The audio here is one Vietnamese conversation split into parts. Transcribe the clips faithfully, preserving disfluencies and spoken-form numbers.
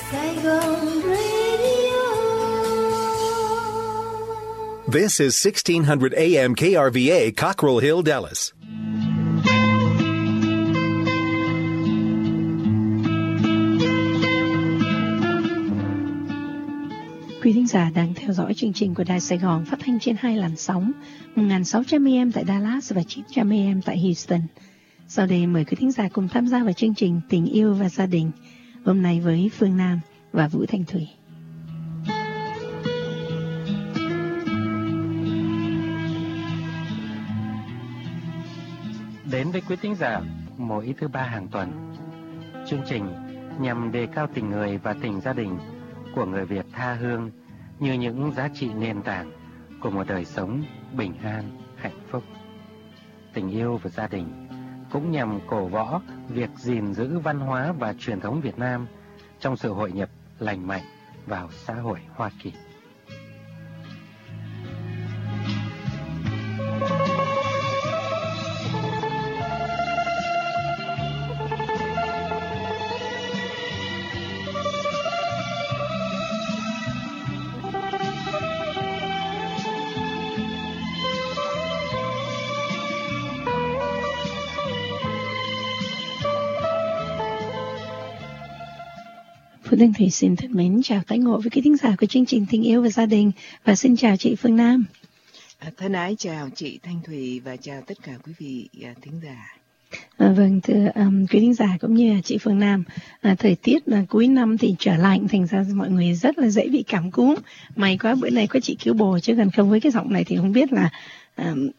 Saigon Radio. This is sixteen hundred A M K R V A, Cockrell Hill, Dallas. Quý thính giả đang theo dõi chương trình của Đài Sài Gòn phát thanh trên hai làn sóng một nghìn sáu trăm A M tại Dallas và chín trăm A M tại Houston. Sau đây mời quý thính giả cùng tham gia vào chương trình Tình yêu và gia đình, hôm nay với Phương Nam và Vũ Thanh Thủy. Đến với quý thính giả mỗi thứ ba hàng tuần, chương trình nhằm đề cao tình người và tình gia đình của người Việt tha hương như những giá trị nền tảng của một đời sống bình an, hạnh phúc. Tình yêu và gia đình cũng nhằm cổ võ việc gìn giữ văn hóa và truyền thống Việt Nam trong sự hội nhập lành mạnh vào xã hội Hoa Kỳ. Phụ Thanh Thủy xin thân mến chào tái ngộ với quý thính giả của chương trình Tình yêu và gia đình, và xin chào chị Phương Nam. À, thân ái chào chị Thanh Thủy và chào tất cả quý vị à, thính giả. À, vâng, thưa um, quý thính giả cũng như chị Phương Nam, à, thời tiết à, cuối năm thì trở lạnh, thành ra mọi người rất là dễ bị cảm cúm. May quá bữa nay có chị cứu bồ, chứ gần không với cái giọng này thì không biết là um,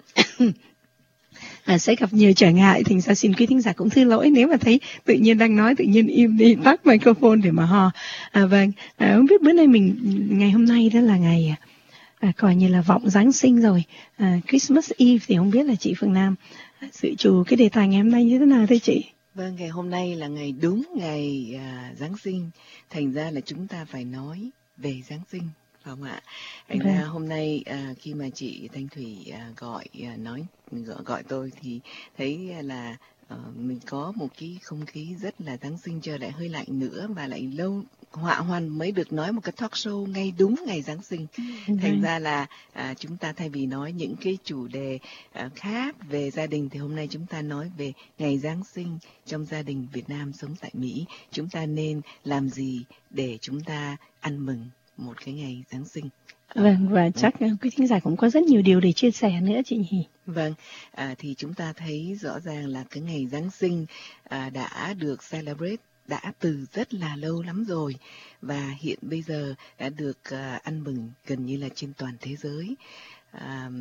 À, sẽ gặp nhiều trở ngại, thành ra xin quý thính giả cũng thứ lỗi nếu mà thấy tự nhiên đang nói tự nhiên im đi, tắt microphone để mà ho. À, vâng, à, không biết bữa nay mình ngày hôm nay đó là ngày à, coi như là vọng Giáng sinh rồi, à, Christmas Eve, thì không biết là chị Phương Nam à, dự trù cái đề tài ngày hôm nay như thế nào thưa chị? Vâng, ngày hôm nay là ngày đúng ngày à, Giáng sinh, thành ra là chúng ta phải nói về Giáng sinh. Không ạ. Anh okay. Hôm nay à, khi mà chị Thanh Thủy à, gọi à, nói gọi, gọi tôi thì thấy là à, mình có một cái không khí rất là Giáng sinh, trời lại hơi lạnh nữa và lại lâu họa hoan mới được nói một cái talk show ngay đúng ngày Giáng sinh. Okay. Thành ra là à, chúng ta thay vì nói những cái chủ đề à, khác về gia đình thì hôm nay chúng ta nói về ngày Giáng sinh trong gia đình Việt Nam sống tại Mỹ. Chúng ta nên làm gì để chúng ta ăn mừng một cái ngày Giáng sinh. Vâng, và chắc vâng. quý thính giả cũng có rất nhiều điều để chia sẻ nữa chị nhỉ? Vâng, à, thì chúng ta thấy rõ ràng là cái ngày Giáng sinh à, đã được celebrate đã từ rất là lâu lắm rồi, và hiện bây giờ đã được à, ăn mừng gần như là trên toàn thế giới. À,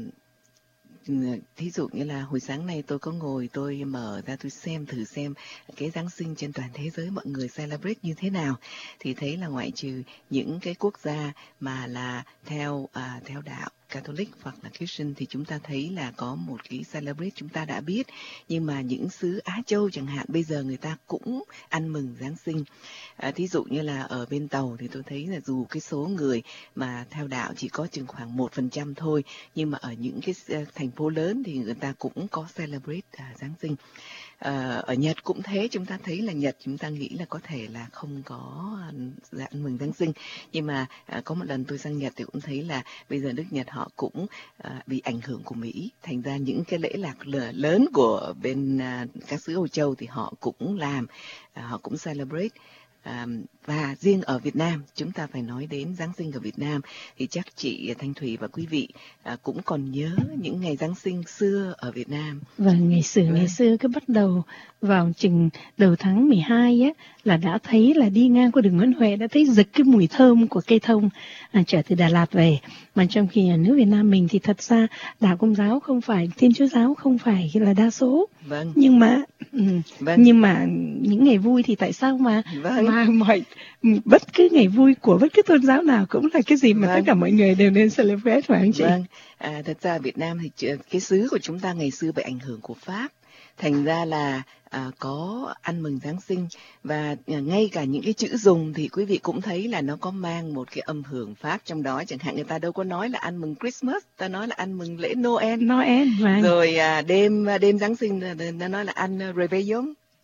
thí dụ như là hồi sáng nay tôi có ngồi tôi mở ra tôi xem thử xem cái Giáng sinh trên toàn thế giới mọi người celebrate như thế nào, thì thấy là ngoại trừ những cái quốc gia mà là theo à, theo đạo Catholic hoặc là Christian thì chúng ta thấy là có một cái celebrate chúng ta đã biết, nhưng mà những xứ Á Châu chẳng hạn bây giờ người ta cũng ăn mừng Giáng sinh. À, thí dụ như là ở bên Tàu thì tôi thấy là dù cái số người mà theo đạo chỉ có chừng khoảng một phần trăm thôi, nhưng mà ở những cái thành phố lớn thì người ta cũng có celebrate à, Giáng sinh. À, ở Nhật cũng thế, chúng ta thấy là Nhật chúng ta nghĩ là có thể là không có ăn mừng Giáng sinh, nhưng mà à, có một lần tôi sang Nhật thì cũng thấy là bây giờ nước Nhật họ cũng à, bị ảnh hưởng của Mỹ, thành ra những cái lễ lạc lớn của bên à, các xứ Âu Châu thì họ cũng làm, à, họ cũng celebrate. À, và riêng ở Việt Nam chúng ta phải nói đến Giáng sinh ở Việt Nam thì chắc chị Thanh Thủy và quý vị à, cũng còn nhớ những ngày Giáng sinh xưa ở Việt Nam. Vâng, ngày xưa ngày xưa cứ bắt đầu vào chừng đầu tháng mười hai á là đã thấy là đi ngang qua đường Nguyễn Huệ đã thấy rực cái mùi thơm của cây thông à, trở từ Đà Lạt về. Mà trong khi ở nước Việt Nam mình thì thật ra đạo Công giáo không phải, Thiên Chúa giáo không phải là đa số. Vâng. Nhưng mà vâng. nhưng mà những ngày vui thì tại sao mà vâng. mà mọi bất cứ ngày vui của bất cứ tôn giáo nào cũng là cái gì mà vâng. tất cả mọi người đều nên celebrate, phải không chị? Vâng. À, thật ra Việt Nam thì cái xứ của chúng ta ngày xưa bị ảnh hưởng của Pháp, thành ra là à, có ăn mừng Giáng sinh, và à, ngay cả những cái chữ dùng thì quý vị cũng thấy là nó có mang một cái âm hưởng Pháp trong đó. Chẳng hạn người ta đâu có nói là ăn mừng Christmas, ta nói là ăn mừng lễ Noel. Noel, vâng. Rồi à, đêm đêm Giáng sinh ta nói là ăn Réveillon.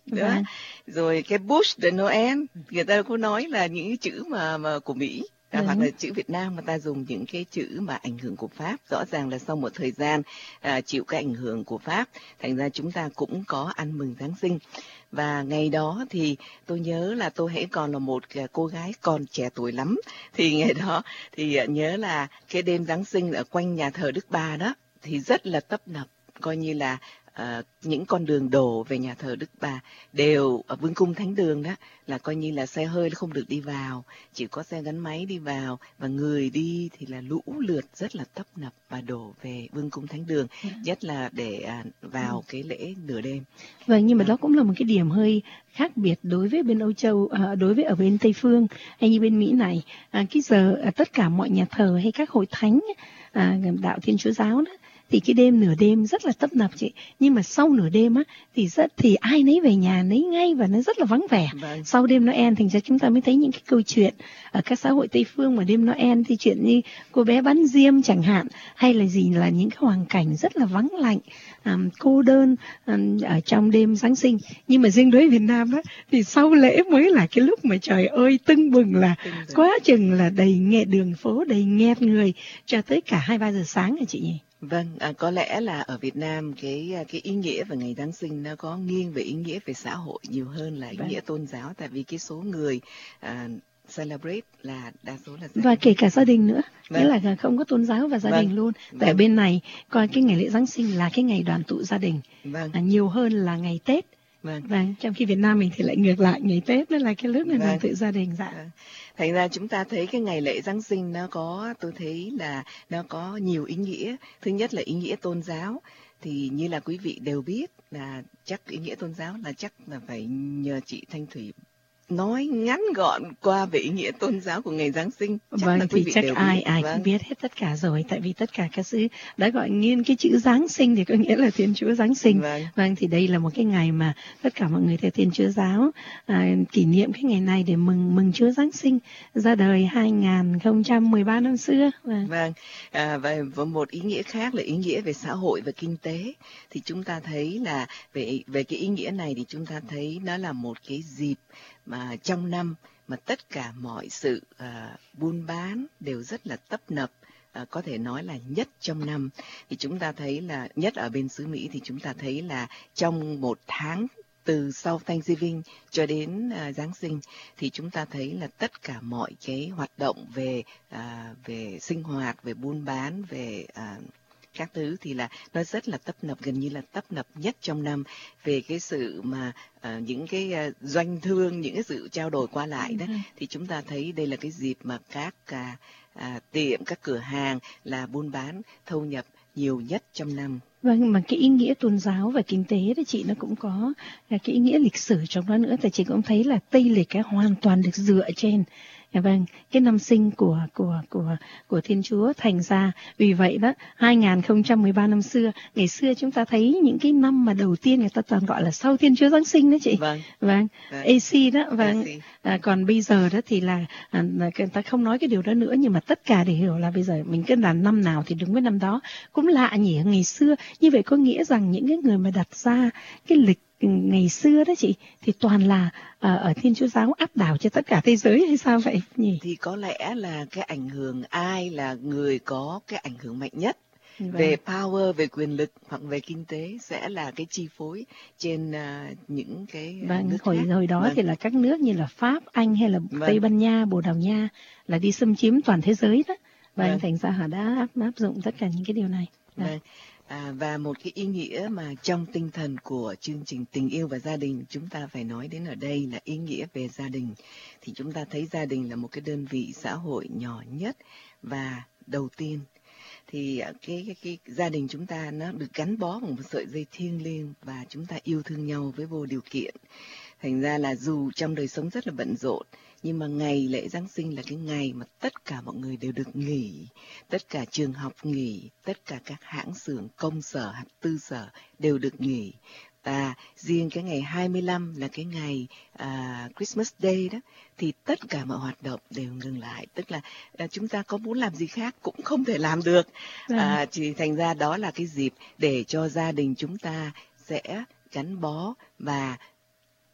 nữa. Vâng. Rồi cái Bush de Noel, người ta có nói là những cái chữ mà mà của Mỹ. À, hoặc là chữ Việt Nam mà ta dùng những cái chữ mà ảnh hưởng của Pháp. Rõ ràng là sau một thời gian à, chịu cái ảnh hưởng của Pháp, thành ra chúng ta cũng có ăn mừng Giáng sinh. Và ngày đó thì tôi nhớ là tôi hãy còn là một cô gái còn trẻ tuổi lắm, thì ngày đó thì nhớ là cái đêm Giáng sinh ở quanh nhà thờ Đức Bà đó thì rất là tấp nập, coi như là Uh, những con đường đổ về nhà thờ Đức Bà đều ở Vương cung Thánh Đường đó là coi như là xe hơi không được đi vào, chỉ có xe gắn máy đi vào, và người đi thì là lũ lượt rất là tấp nập và đổ về Vương cung Thánh Đường, yeah. nhất là để uh, vào yeah. cái lễ nửa đêm. Vâng, nhưng mà yeah. đó cũng là một cái điểm hơi khác biệt đối với bên Âu Châu, uh, đối với ở bên Tây Phương hay như bên Mỹ này. Uh, cái giờ uh, tất cả mọi nhà thờ hay các hội thánh uh, đạo Thiên Chúa giáo đó, thì cái đêm nửa đêm rất là tấp nập chị, nhưng mà sau nửa đêm á thì rất thì ai nấy về nhà nấy ngay, và nó rất là vắng vẻ. Vâng. Sau đêm Noel thành ra chúng ta mới thấy những cái câu chuyện ở các xã hội Tây Phương mà đêm Noel thì chuyện như cô bé bán diêm chẳng hạn, hay là gì là những cái hoàn cảnh rất là vắng lạnh, um, cô đơn um, ở trong đêm Giáng sinh. Nhưng mà riêng đối với Việt Nam đó thì sau lễ mới là cái lúc mà trời ơi tưng bừng, là quá chừng là đầy nghe đường phố đầy nghẹt người cho tới cả hai ba giờ sáng hả chị nhỉ? Vâng, à, có lẽ là ở Việt Nam cái cái ý nghĩa về ngày Giáng sinh nó có nghiêng về ý nghĩa về xã hội nhiều hơn là ý vâng. nghĩa tôn giáo, tại vì cái số người à, celebrate là đa số là và kể cả gia đình nữa, vâng. nghĩa là không có tôn giáo và gia vâng. đình luôn. Vâng. Tại bên này coi cái ngày lễ Giáng sinh là cái ngày đoàn tụ gia đình, vâng. à, nhiều hơn là ngày Tết. Vâng. Vâng, trong khi Việt Nam mình thì lại ngược lại, ngày Tết nó là cái lúc này vâng. đoàn tụ gia đình. Dạ. Vâng. Thành ra chúng ta thấy cái ngày lễ Giáng sinh nó có, tôi thấy là nó có nhiều ý nghĩa. Thứ nhất là ý nghĩa tôn giáo, thì như là quý vị đều biết là chắc ý nghĩa tôn giáo là chắc là phải nhờ chị Thanh Thủy nói ngắn gọn qua về ý nghĩa tôn giáo của ngày Giáng sinh. Chắc vâng, là quý thì vị chắc đều ai biết. ai vâng. cũng biết hết tất cả rồi, tại vì tất cả các sư đã gọi nghiên cái chữ Giáng sinh thì có nghĩa là Thiên Chúa Giáng sinh. Vâng. vâng, thì đây là một cái ngày mà tất cả mọi người theo Thiên Chúa giáo à, kỷ niệm cái ngày này để mừng mừng Chúa Giáng sinh ra đời hai nghìn không trăm mười ba năm xưa. Vâng, vâng. À, và, và một ý nghĩa khác là ý nghĩa về xã hội và kinh tế. Thì chúng ta thấy là về về cái ý nghĩa này thì chúng ta thấy nó là một cái dịp mà trong năm mà tất cả mọi sự uh, buôn bán đều rất là tấp nập, uh, có thể nói là nhất trong năm. Thì chúng ta thấy là nhất ở bên xứ Mỹ thì chúng ta thấy là trong một tháng từ sau Thanksgiving cho đến uh, Giáng sinh thì chúng ta thấy là tất cả mọi cái hoạt động về uh, về sinh hoạt, về buôn bán, về uh, các thứ thì là nó rất là tấp nập, gần như là tấp nập nhất trong năm về cái sự mà uh, những cái uh, doanh thương, những cái sự trao đổi qua lại đó. Ừ. Thì chúng ta thấy đây là cái dịp mà các uh, uh, tiệm, các cửa hàng là buôn bán thâu nhập nhiều nhất trong năm. Vâng, mà cái ý nghĩa tôn giáo và kinh tế đó chị, nó cũng có cái ý nghĩa lịch sử trong đó nữa. Tại chị cũng thấy là Tây lịch cái hoàn toàn được dựa trên vâng cái năm sinh của của của của Thiên Chúa, thành ra vì vậy đó hai nghìn không trăm mười ba năm xưa, ngày xưa chúng ta thấy những cái năm mà đầu tiên người ta toàn gọi là sau Thiên Chúa Giáng sinh đó chị. Vâng. Vâng. vâng. a xê đó, vâng. À, còn bây giờ đó thì là à, người ta không nói cái điều đó nữa, nhưng mà tất cả đều hiểu là bây giờ mình cứ là năm nào thì đúng với năm đó. Cũng lạ nhỉ, ngày xưa như vậy có nghĩa rằng những cái người mà đặt ra cái lịch ngày xưa đó chị thì toàn là uh, ở Thiên Chúa giáo áp đảo cho tất cả thế giới hay sao vậy nhỉ? Thì có lẽ là cái ảnh hưởng, ai là người có cái ảnh hưởng mạnh nhất vâng. về power, về quyền lực hoặc về kinh tế sẽ là cái chi phối trên uh, những cái vâng, nước hồi, khác. hồi đó vâng. thì là các nước như là Pháp, Anh hay là vâng. Tây Ban Nha, Bồ Đào Nha là đi xâm chiếm toàn thế giới đó. Và vâng. thành ra họ đã áp, áp dụng tất cả những cái điều này. Vâng. À, và một cái ý nghĩa mà trong tinh thần của chương trình Tình Yêu và Gia Đình chúng ta phải nói đến ở đây là ý nghĩa về gia đình. Thì chúng ta thấy gia đình là một cái đơn vị xã hội nhỏ nhất và đầu tiên. Thì cái, cái, cái gia đình chúng ta nó được gắn bó bằng một sợi dây thiêng liêng và chúng ta yêu thương nhau với vô điều kiện. Thành ra là dù trong đời sống rất là bận rộn, nhưng mà ngày lễ Giáng sinh là cái ngày mà tất cả mọi người đều được nghỉ, tất cả trường học nghỉ, tất cả các hãng xưởng, công sở, hạt tư sở đều được nghỉ. Và riêng cái ngày hai mươi lăm là cái ngày uh, Christmas Day đó, thì tất cả mọi hoạt động đều ngừng lại. Tức là uh, chúng ta có muốn làm gì khác cũng không thể làm được. Uh, chỉ thành ra đó là cái dịp để cho gia đình chúng ta sẽ gắn bó và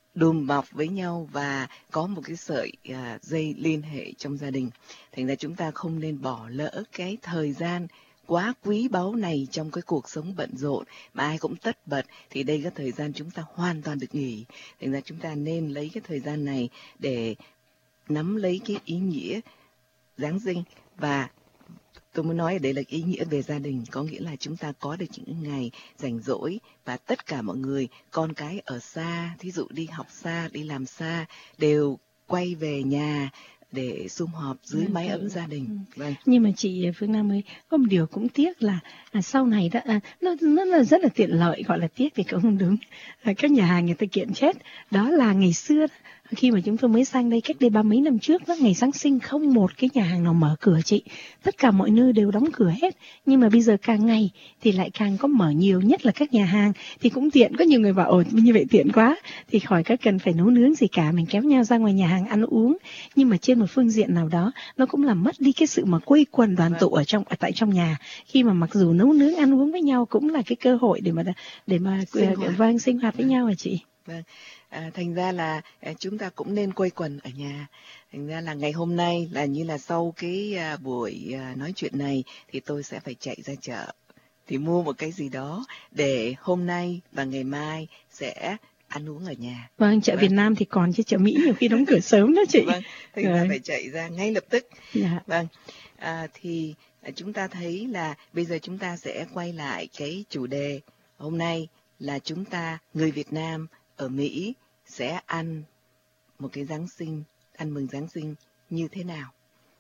đùm bọc với nhau và có một cái sợi à, dây liên hệ trong gia đình. Thành ra chúng ta không nên bỏ lỡ cái thời gian quá quý báu này trong cái cuộc sống bận rộn mà ai cũng tất bật, thì đây cái thời gian chúng ta hoàn toàn được nghỉ. Thành ra chúng ta nên lấy cái thời gian này để nắm lấy cái ý nghĩa Giáng sinh. Và tôi muốn nói ở đây là ý nghĩa về gia đình, có nghĩa là chúng ta có được những ngày rảnh rỗi và tất cả mọi người, con cái ở xa, thí dụ đi học xa, đi làm xa, đều quay về nhà để sum họp dưới Vâng, mái ừ. ấm gia đình. Ừ. Vâng. Nhưng mà chị Phương Nam ơi, có một điều cũng tiếc là à, sau này đó à, nó nó là rất là tiện lợi, gọi là tiếc thì cũng không đúng. À, các nhà hàng người ta kiện chết, đó là ngày xưa đó, khi mà chúng tôi mới sang đây cách đây ba mấy năm trước đó, ngày Giáng sinh không một cái nhà hàng nào mở cửa chị, tất cả mọi nơi đều đóng cửa hết. Nhưng mà bây giờ càng ngày thì lại càng có mở nhiều, nhất là các nhà hàng thì cũng tiện. Có nhiều người bảo ồ như vậy tiện quá thì khỏi các cần phải nấu nướng gì cả, mình kéo nhau ra ngoài nhà hàng ăn uống. Nhưng mà trên một phương diện nào đó nó cũng làm mất đi cái sự mà quây quần đoàn tụ ở trong ở tại trong nhà, khi mà mặc dù nấu nướng ăn uống với nhau cũng là cái cơ hội để mà để mà Sinh hoạt. vâng sinh hoạt với nhau hả chị? Vâng. À, thành ra là à, chúng ta cũng nên quây quần ở nhà. Thành ra là ngày hôm nay là như là sau cái à, buổi à, nói chuyện này thì tôi sẽ phải chạy ra chợ thì mua một cái gì đó để hôm nay và ngày mai sẽ ăn uống ở nhà. Vâng, chợ Vâng. Việt Nam thì còn chứ chợ Mỹ nhiều khi đóng cửa sớm đó chị. Vâng, thành ra Rồi. phải chạy ra ngay lập tức. Dạ. Vâng, à, thì à, chúng ta thấy là bây giờ chúng ta sẽ quay lại cái chủ đề hôm nay là chúng ta, người Việt Nam ở Mỹ sẽ ăn một cái Giáng sinh, ăn mừng Giáng sinh như thế nào?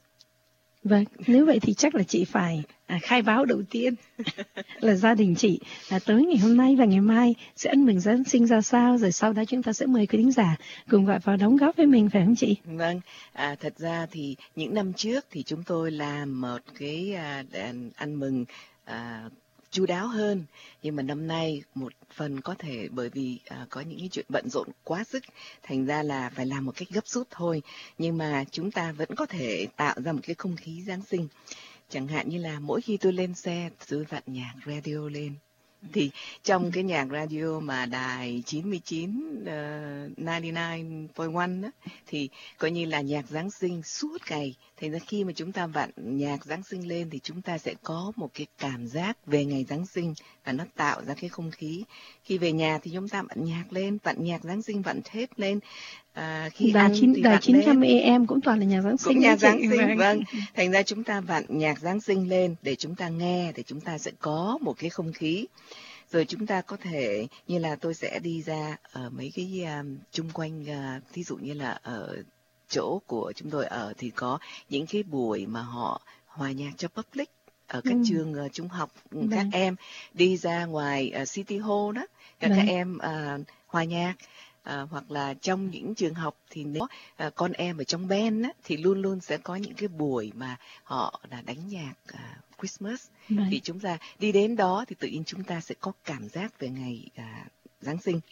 Vâng, nếu vậy thì chắc là chị phải à, khai báo đầu tiên là gia đình chị là tới ngày hôm nay và ngày mai sẽ ăn mừng Giáng sinh ra sao, rồi sau đó chúng ta sẽ mời quý thính giả cùng gọi vào đóng góp với mình, phải không chị? Vâng, à, thật ra thì những năm trước thì chúng tôi làm một cái à, ăn mừng à, chu đáo hơn, nhưng mà năm nay một phần có thể bởi vì à, có những cái chuyện bận rộn quá sức, thành ra là phải làm một cách gấp rút thôi, nhưng mà chúng ta vẫn có thể tạo ra một cái không khí Giáng sinh. Chẳng hạn như là mỗi khi tôi lên xe tôi vặn nhạc radio lên, thì trong cái nhạc radio mà đài chín mươi chín uh, chín mươi chín phẩy một đó, thì coi như là nhạc Giáng sinh suốt ngày. Thành ra khi mà chúng ta vặn nhạc Giáng sinh lên thì chúng ta sẽ có một cái cảm giác về ngày Giáng sinh và nó tạo ra cái không khí. Khi về nhà thì chúng ta vặn nhạc lên, vặn nhạc Giáng sinh, vặn hết lên. À, khi Đài ăn chín thì đài vặn chín trăm lên. A M cũng toàn là nhạc Giáng sinh. Cũng nhạc đấy Giáng chị. sinh, Vâng. vâng. Thành ra chúng ta vặn nhạc Giáng sinh lên để chúng ta nghe, để chúng ta sẽ có một cái không khí. Rồi chúng ta có thể, như là tôi sẽ đi ra ở mấy cái um, chung quanh, uh, thí dụ như là ở chỗ của chúng tôi ở thì có những cái buổi mà họ hòa nhạc cho public ở các Ừ. trường uh, trung học, Vâng. các em đi ra ngoài uh, City Hall đó, các, Vâng. các em uh, hòa nhạc. À, hoặc là trong những trường học thì nếu à, con em ở trong band á, thì luôn luôn sẽ có những cái buổi mà họ là đánh nhạc à, Christmas. Vâng. Thì chúng ta đi đến đó thì tự nhiên chúng ta sẽ có cảm giác về ngày à, Giáng sinh.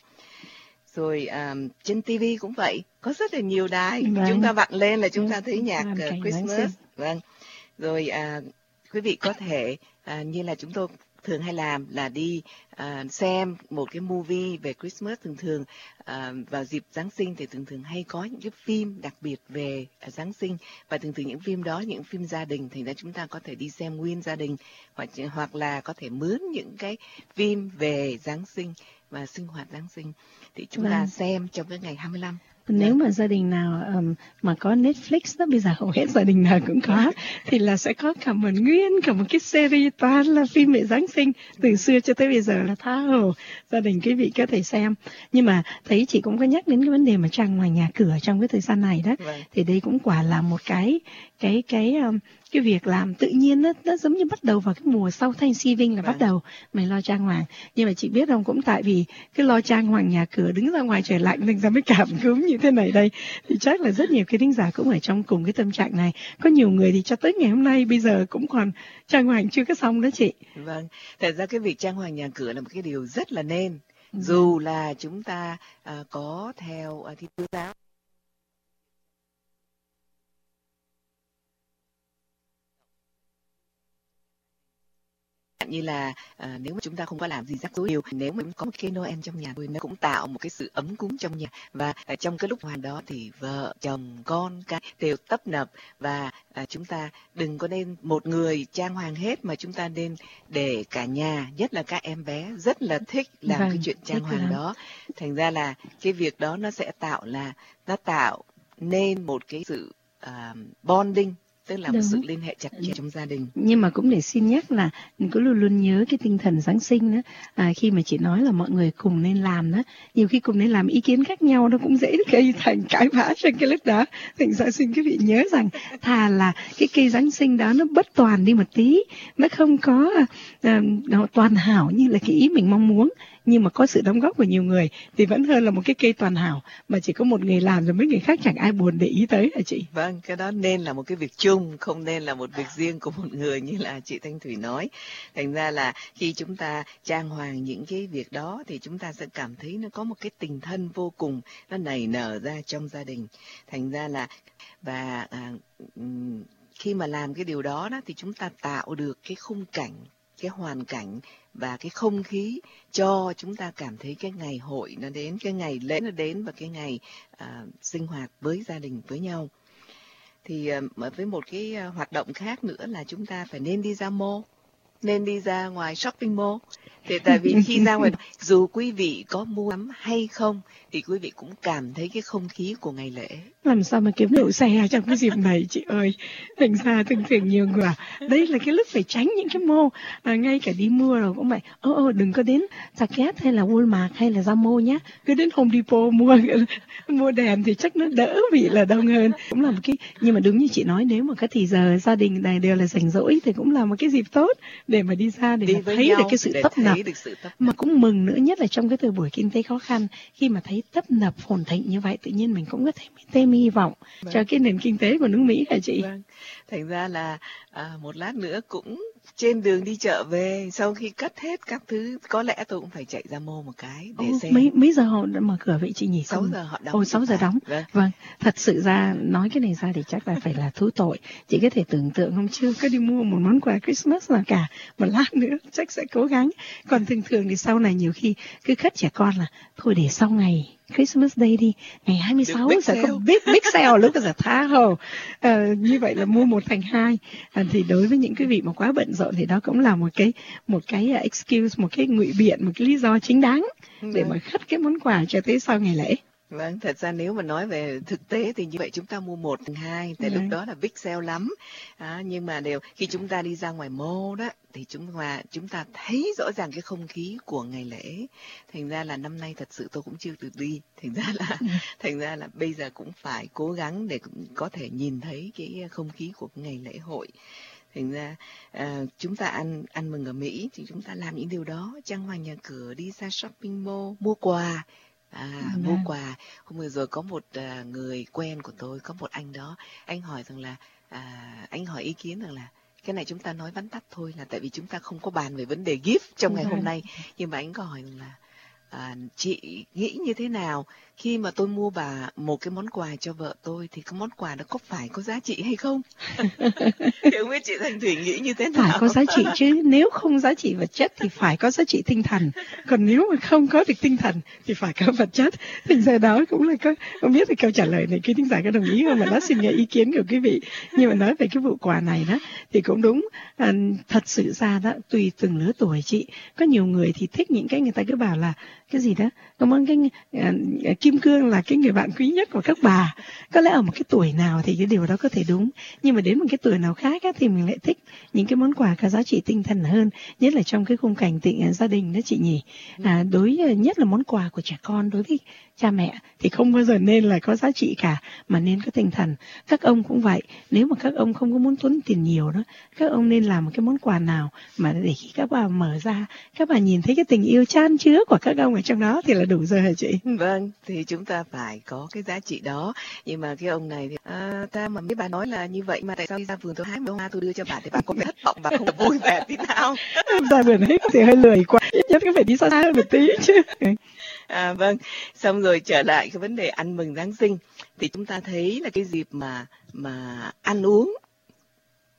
Rồi à, trên ti vi cũng vậy, có rất là nhiều đài. Vâng. Chúng ta vặn lên là chúng ta thấy Vâng, nhạc hoàn uh, cảnh Giáng Christmas. sinh. Vâng. Rồi à, quý vị có thể à, như là chúng tôi thường hay làm là đi uh, xem một cái movie về Christmas. Thường thường uh, vào dịp Giáng sinh thì thường thường hay có những cái phim đặc biệt về uh, Giáng sinh, và thường thường những phim đó những phim gia đình, thành ra chúng ta có thể đi xem nguyên gia đình, hoặc hoặc là có thể mướn những cái phim về Giáng sinh và sinh hoạt Giáng sinh thì chúng Vâng. ta xem trong cái ngày hai mươi lăm. Nếu mà gia đình nào um, mà có Netflix đó, bây giờ hầu hết gia đình nào cũng có, thì là sẽ có cả một nguyên cả một cái series toàn là phim về Giáng sinh từ xưa cho tới bây giờ, là tha hồ gia đình quý vị có thể xem. Nhưng mà thấy chị cũng có nhắc đến cái vấn đề mà trang ngoài nhà cửa trong cái thời gian này đó, Vâng. thì đây cũng quả là một cái cái cái um, cái việc làm tự nhiên đó, nó giống như bắt đầu vào cái mùa sau Thanksgiving là Vâng. bắt đầu mình lo trang hoàng. Nhưng mà chị biết không, cũng tại vì cái lo trang hoàng nhà cửa đứng ra ngoài trời lạnh thành ra mới cảm cúm như thế này đây, thì chắc là rất nhiều cái thính giả cũng ở trong cùng cái tâm trạng này. Có nhiều người thì cho tới ngày hôm nay bây giờ cũng còn trang hoàng chưa có xong đó chị. Vâng, thật ra cái việc trang hoàng nhà cửa là một cái điều rất là nên. Dù là chúng ta à, có theo à, Thiên Chúa giáo, hạn như là à, nếu mà chúng ta không có làm gì rắc rối nhiều, nếu mà có một cái Noel trong nhà thôi, nó cũng tạo một cái sự ấm cúng trong nhà. Và à, trong cái lúc hoàn đó thì vợ chồng con cái đều tấp nập, và à, chúng ta đừng có nên một người trang hoàng hết, mà chúng ta nên để cả nhà, nhất là các em bé rất là thích làm Vâng, cái chuyện trang thích hoàng lắm. đó. Thành ra là cái việc đó nó sẽ tạo là nó tạo nên một cái sự à, bonding, tức là một Đúng. sự liên hệ chặt chẽ trong gia đình. Nhưng mà cũng để xin nhắc là mình cứ luôn luôn nhớ cái tinh thần Giáng sinh đó. À, khi mà chị nói là mọi người cùng nên làm đó, nhiều khi cùng nên làm ý kiến khác nhau, nó cũng dễ gây thành cãi vã trong cái lúc đó. Thành ra xin quý vị nhớ rằng thà là cái cây Giáng sinh đó nó bất toàn đi một tí, nó không có uh, nó toàn hảo như là cái ý mình mong muốn, nhưng mà có sự đóng góp của nhiều người thì vẫn hơn là một cái cây toàn hảo mà chỉ có một người làm rồi mấy người khác chẳng ai buồn để ý tới hả chị? Vâng, cái đó nên là một cái việc chung, không nên là một việc riêng của một người như là chị Thanh Thủy nói. Thành ra là khi chúng ta trang hoàng những cái việc đó thì chúng ta sẽ cảm thấy nó có một cái tình thân vô cùng, nó nảy nở ra trong gia đình. Thành ra là và à, khi mà làm cái điều đó đó thì chúng ta tạo được cái khung cảnh, cái hoàn cảnh và cái không khí cho chúng ta cảm thấy cái ngày hội nó đến, cái ngày lễ nó đến, và cái ngày à, sinh hoạt với gia đình với nhau. Thì à, với một cái à, hoạt động khác nữa là chúng ta phải nên đi ra mall, nên đi ra ngoài shopping mall. Thì tại vì khi ra ngoài, dù quý vị có mua sắm hay không thì quý vị cũng cảm thấy cái không khí của ngày lễ. Làm sao mà kiếm đậu xe trong cái dịp này chị ơi. Thành ra thường thường nhiều người bảo đây là cái lúc phải tránh những cái mall, à, ngay cả đi mua rồi cũng vậy. Ô ô đừng có đến Target hay là Walmart hay là ra mall nhá, cứ đến Home Depot mua mua đèn thì chắc nó đỡ bị là đông hơn. Cũng là một cái, nhưng mà đúng như chị nói, nếu mà cái thì giờ gia đình này đều là rảnh rỗi thì cũng là một cái dịp tốt để mà đi ra để Đi mà với thấy nhau, được cái sự để tấp thấy nập. được sự tấp Mà cũng mừng nữa, nhất là trong cái thời buổi kinh tế khó khăn, khi mà thấy tấp nập phồn thịnh như vậy, tự nhiên mình cũng có thêm thêm hy vọng Vâng. cho cái nền kinh tế của nước Mỹ hả chị? Vâng. Thành ra là à, một lát nữa cũng trên đường đi chợ về, sau khi cất hết các thứ, có lẽ tôi cũng phải chạy ra mall một cái để Ồ, xem. mấy mấy giờ họ đã mở cửa vậy chị nhỉ? sáu Không- giờ họ đóng. Ồ, sáu giờ đóng. Vâng. Vâng, thật sự ra nói cái này ra thì chắc là phải là thú tội. Chị có thể tưởng tượng không, chưa có đi mua một món quà Christmas nào cả, một lát nữa chắc sẽ cố gắng. Còn thường thường thì sau này nhiều khi cứ khất trẻ con là thôi để sau ngày Christmas Day đi, ngày hai mươi sáu Được big sẽ có sale. big big sale, lúc đó sẽ tha hồ. Ờ, như vậy là mua một thành hai. À, thì đối với những quý vị mà quá bận rộn thì đó cũng là một cái một cái uh, excuse, một cái ngụy biện, một cái lý do chính đáng để Vâng. mà khất cái món quà cho tới sau ngày lễ. Vâng, thật ra nếu mà nói về thực tế thì như vậy chúng ta mua một thành hai, tại Vâng. lúc đó là big sale lắm. À, nhưng mà đều khi chúng ta đi ra ngoài mall đó thì chúng ta chúng ta thấy rõ ràng cái không khí của ngày lễ. Thành ra là năm nay thật sự tôi cũng chưa được đi. Thành ra là thành ra là bây giờ cũng phải cố gắng để cũng có thể nhìn thấy cái không khí của cái ngày lễ hội. Thành ra à, chúng ta ăn ăn mừng ở Mỹ thì chúng ta làm những điều đó, trang hoàng nhà cửa, đi ra shopping mall, mua quà. À, Vâng. mua quà. Hôm vừa rồi có một à, người quen của tôi, có một anh đó, anh hỏi rằng là à, anh hỏi ý kiến rằng là cái này chúng ta nói vắn tắt thôi, là tại vì chúng ta không có bàn về vấn đề gift trong ngày hôm Vâng. nay, nhưng mà anh có hỏi rằng là à, chị nghĩ như thế nào khi mà tôi mua bà một cái món quà cho vợ tôi thì cái món quà đó có phải có giá trị hay không? Thì không biết chị Thanh Thủy nghĩ như thế nào? Phải có giá trị chứ, nếu không giá trị vật chất thì phải có giá trị tinh thần, còn nếu mà không có được tinh thần thì phải có vật chất. Thành ra đó cũng là có, không biết thì câu trả lời này quý thính giả có đồng ý không, mà đã xin nghe ý kiến của quý vị. Nhưng mà nói về cái vụ quà này đó thì cũng đúng. À, thật sự ra đó, tùy từng lứa tuổi chị, có nhiều người thì thích những cái người ta cứ bảo là cái gì đó, có món cái à, kim cương là cái người bạn quý nhất của các bà. Có lẽ ở một cái tuổi nào thì cái điều đó có thể đúng, nhưng mà đến một cái tuổi nào khác á, thì mình lại thích những cái món quà có giá trị tinh thần hơn, nhất là trong cái khung cảnh tình gia đình đó chị nhỉ. À, đối nhất là món quà của trẻ con đối với cha mẹ thì không bao giờ nên là có giá trị cả, mà nên có tinh thần. Các ông cũng vậy, nếu mà các ông không có muốn tốn tiền nhiều đó, các ông nên làm một cái món quà nào mà để khi các bà mở ra, các bà nhìn thấy cái tình yêu chan chứa của các ông ở trong đó thì là đủ rồi hả chị? Vâng, thì chúng ta phải có cái giá trị đó. Nhưng mà cái ông này thì à, ta mà mấy bà nói là như vậy mà tại sao đi ra vườn tôi hái hoa tôi đưa cho bà thì bà có vẻ thất vọng, bà không vui vẻ tí nào. Ra vườn ấy thì hơi lười quá, ít nhất có phải đi xa xa hơn một tí chứ. À, vâng, xong rồi trở lại cái vấn đề ăn mừng Giáng sinh thì chúng ta thấy là cái dịp mà mà ăn uống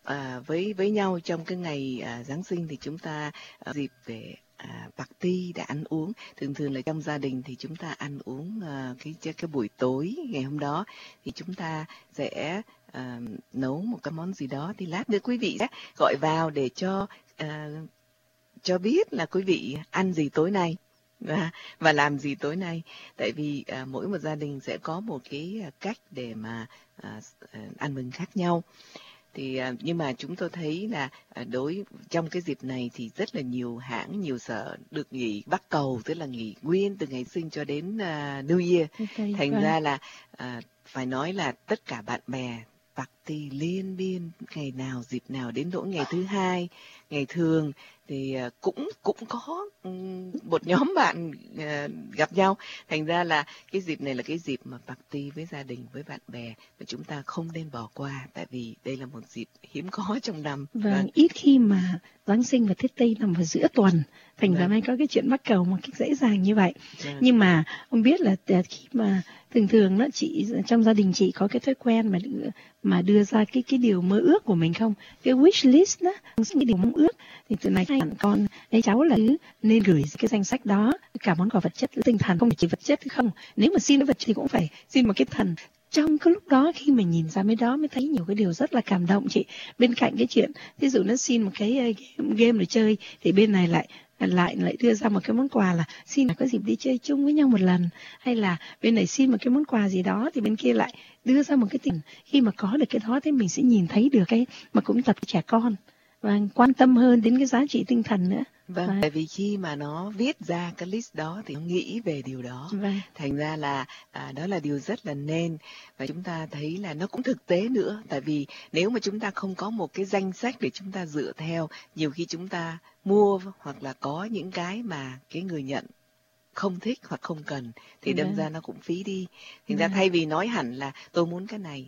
à, với với nhau trong cái ngày à, Giáng sinh thì chúng ta à, dịp để à, party để ăn uống. Thường thường là trong gia đình thì chúng ta ăn uống à, cái cái buổi tối ngày hôm đó thì chúng ta sẽ à, nấu một cái món gì đó. Thì lát nữa quý vị sẽ gọi vào để cho à, cho biết là quý vị ăn gì tối nay và, và làm gì tối nay. Tại vì à, mỗi một gia đình sẽ có một cái cách để mà à, ăn mừng khác nhau. Thì à, nhưng mà chúng tôi thấy là à, đối trong cái dịp này thì rất là nhiều hãng, nhiều sở được nghỉ Bắc Cầu, tức là nghỉ nguyên từ ngày sinh cho đến à, New Year. Okay, Thành vâng. ra là à, phải nói là tất cả bạn bè party liên biên ngày nào dịp nào, đến nỗi ngày thứ hai, ngày thường thì cũng cũng có một nhóm bạn gặp nhau. Thành ra là cái dịp này là cái dịp mà party với gia đình, với bạn bè mà chúng ta không nên bỏ qua, tại vì đây là một dịp hiếm có trong năm. Vâng, Vâng. ít khi mà Giáng sinh và Tết Tây nằm vào giữa tuần, thành ra Vâng. mới có cái chuyện Bắc Cầu một cách dễ dàng như vậy. Vâng. Nhưng mà ông biết là à, khi mà thường thường đó chị trong gia đình chị có cái thói quen mà đưa, mà đưa ra cái cái điều mơ ước của mình không, cái wish list đó, cái điều mong ước thì từ này hai con ấy cháu là cứ nên gửi cái danh sách đó, cả món quà vật chất tinh thần, không chỉ vật chất không, nếu mà xin cái vật chất thì cũng phải xin một cái thần. Trong cái lúc đó khi mình nhìn ra mấy đó mới thấy nhiều cái điều rất là cảm động chị. Bên cạnh cái chuyện ví dụ nó xin một cái game, game để chơi thì bên này lại lại lại đưa ra một cái món quà là xin là có dịp đi chơi chung với nhau một lần, hay là bên này xin một cái món quà gì đó thì bên kia lại đưa ra một cái tình. Khi mà có được cái đó thì mình sẽ nhìn thấy được cái mà cũng tập trẻ con và quan tâm hơn đến cái giá trị tinh thần nữa. Vâng, Vâng. tại vì khi mà nó viết ra cái list đó thì nó nghĩ về điều đó. Vâng. Thành ra là à, đó là điều rất là nên, và chúng ta thấy là nó cũng thực tế nữa. Tại vì nếu mà chúng ta không có một cái danh sách để chúng ta dựa theo, nhiều khi chúng ta mua hoặc là có những cái mà cái người nhận không thích hoặc không cần thì đâm Vâng. ra nó cũng phí đi. Thành ra Vâng. thay vì nói hẳn là tôi muốn cái này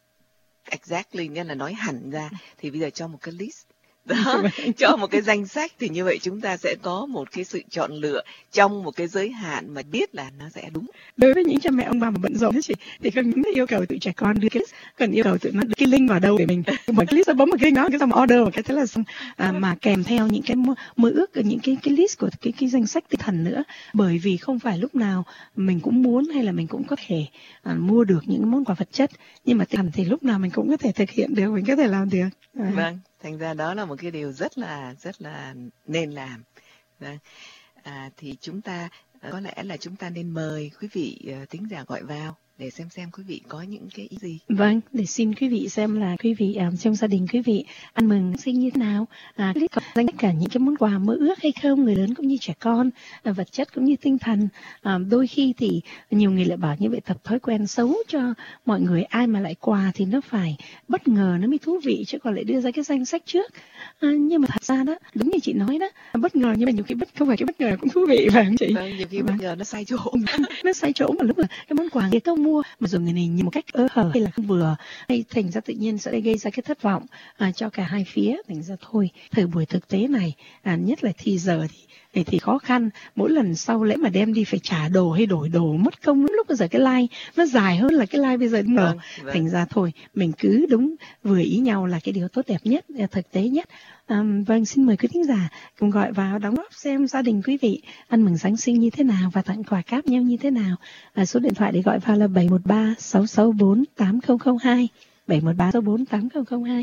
exactly, nghĩa là nói hẳn ra, thì bây giờ cho một cái list đó, cho một cái danh sách, thì như vậy chúng ta sẽ có một cái sự chọn lựa trong một cái giới hạn mà biết là nó sẽ đúng. Đối với những cha mẹ ông bà mà bận rộn đó chị, thì không những yêu cầu tụi trẻ con đưa cái list, còn yêu cầu tụi nó đưa cái link vào đâu để mình mở cái list, nó bấm một cái đó, cái xong order một cái thế là xong. À, mà kèm theo những cái mơ, mơ ước, những cái cái list của cái cái danh sách tinh thần nữa, bởi vì không phải lúc nào mình cũng muốn hay là mình cũng có thể à, mua được những món quà vật chất, nhưng mà tinh thần thì lúc nào mình cũng có thể thực hiện được, mình có thể làm được. À. Vâng, thành ra đó là một cái điều rất là rất là nên làm. Vâng. À, thì chúng ta có lẽ là chúng ta nên mời quý vị uh, thính giả gọi vào để xem xem quý vị có những cái ý gì. Vâng, để xin quý vị xem là quý vị um, trong gia đình quý vị ăn mừng sinh như thế nào, à, có danh tất cả những cái món quà mơ ước hay không, người lớn cũng như trẻ con, à, vật chất cũng như tinh thần. À, đôi khi thì nhiều người lại bảo như vậy tập thói quen xấu cho mọi người, ai mà lại quà thì nó phải bất ngờ nó mới thú vị, chứ còn lại đưa ra cái danh sách trước. À, nhưng mà thật ra đó, đúng như chị nói đó, bất ngờ nhưng mà nhiều cái bất không phải cái bất ngờ cũng thú vị, phải không chị? Vâng, nhiều khi bất ngờ nó sai chỗ. Nó sai chỗ mà lúc là cái món quà kia không mua mà rồi người này nhìn một cách ơ hở hay là không vừa, hay thành ra tự nhiên sẽ gây ra cái thất vọng à, cho cả hai phía. Thành ra thôi, thời buổi thực tế này à, nhất là thì giờ thì thì, thì khó khăn, mỗi lần sau lễ mà đem đi phải trả đồ hay đổi đồ mất công, lúc bây giờ cái like nó dài hơn là cái like bây giờ đúng rồi. Vâng, vâng. Thành ra thôi mình cứ đúng vừa ý nhau là cái điều tốt đẹp nhất, thực tế nhất. À, vâng, xin mời quý thính giả cùng gọi vào đóng góp xem gia đình quý vị ăn mừng Giáng sinh như thế nào và tặng quà cáp nhau như thế nào. À, số điện thoại để gọi vào là bảy một ba sáu sáu bốn tám không không hai, bảy một ba sáu bốn tám không không hai.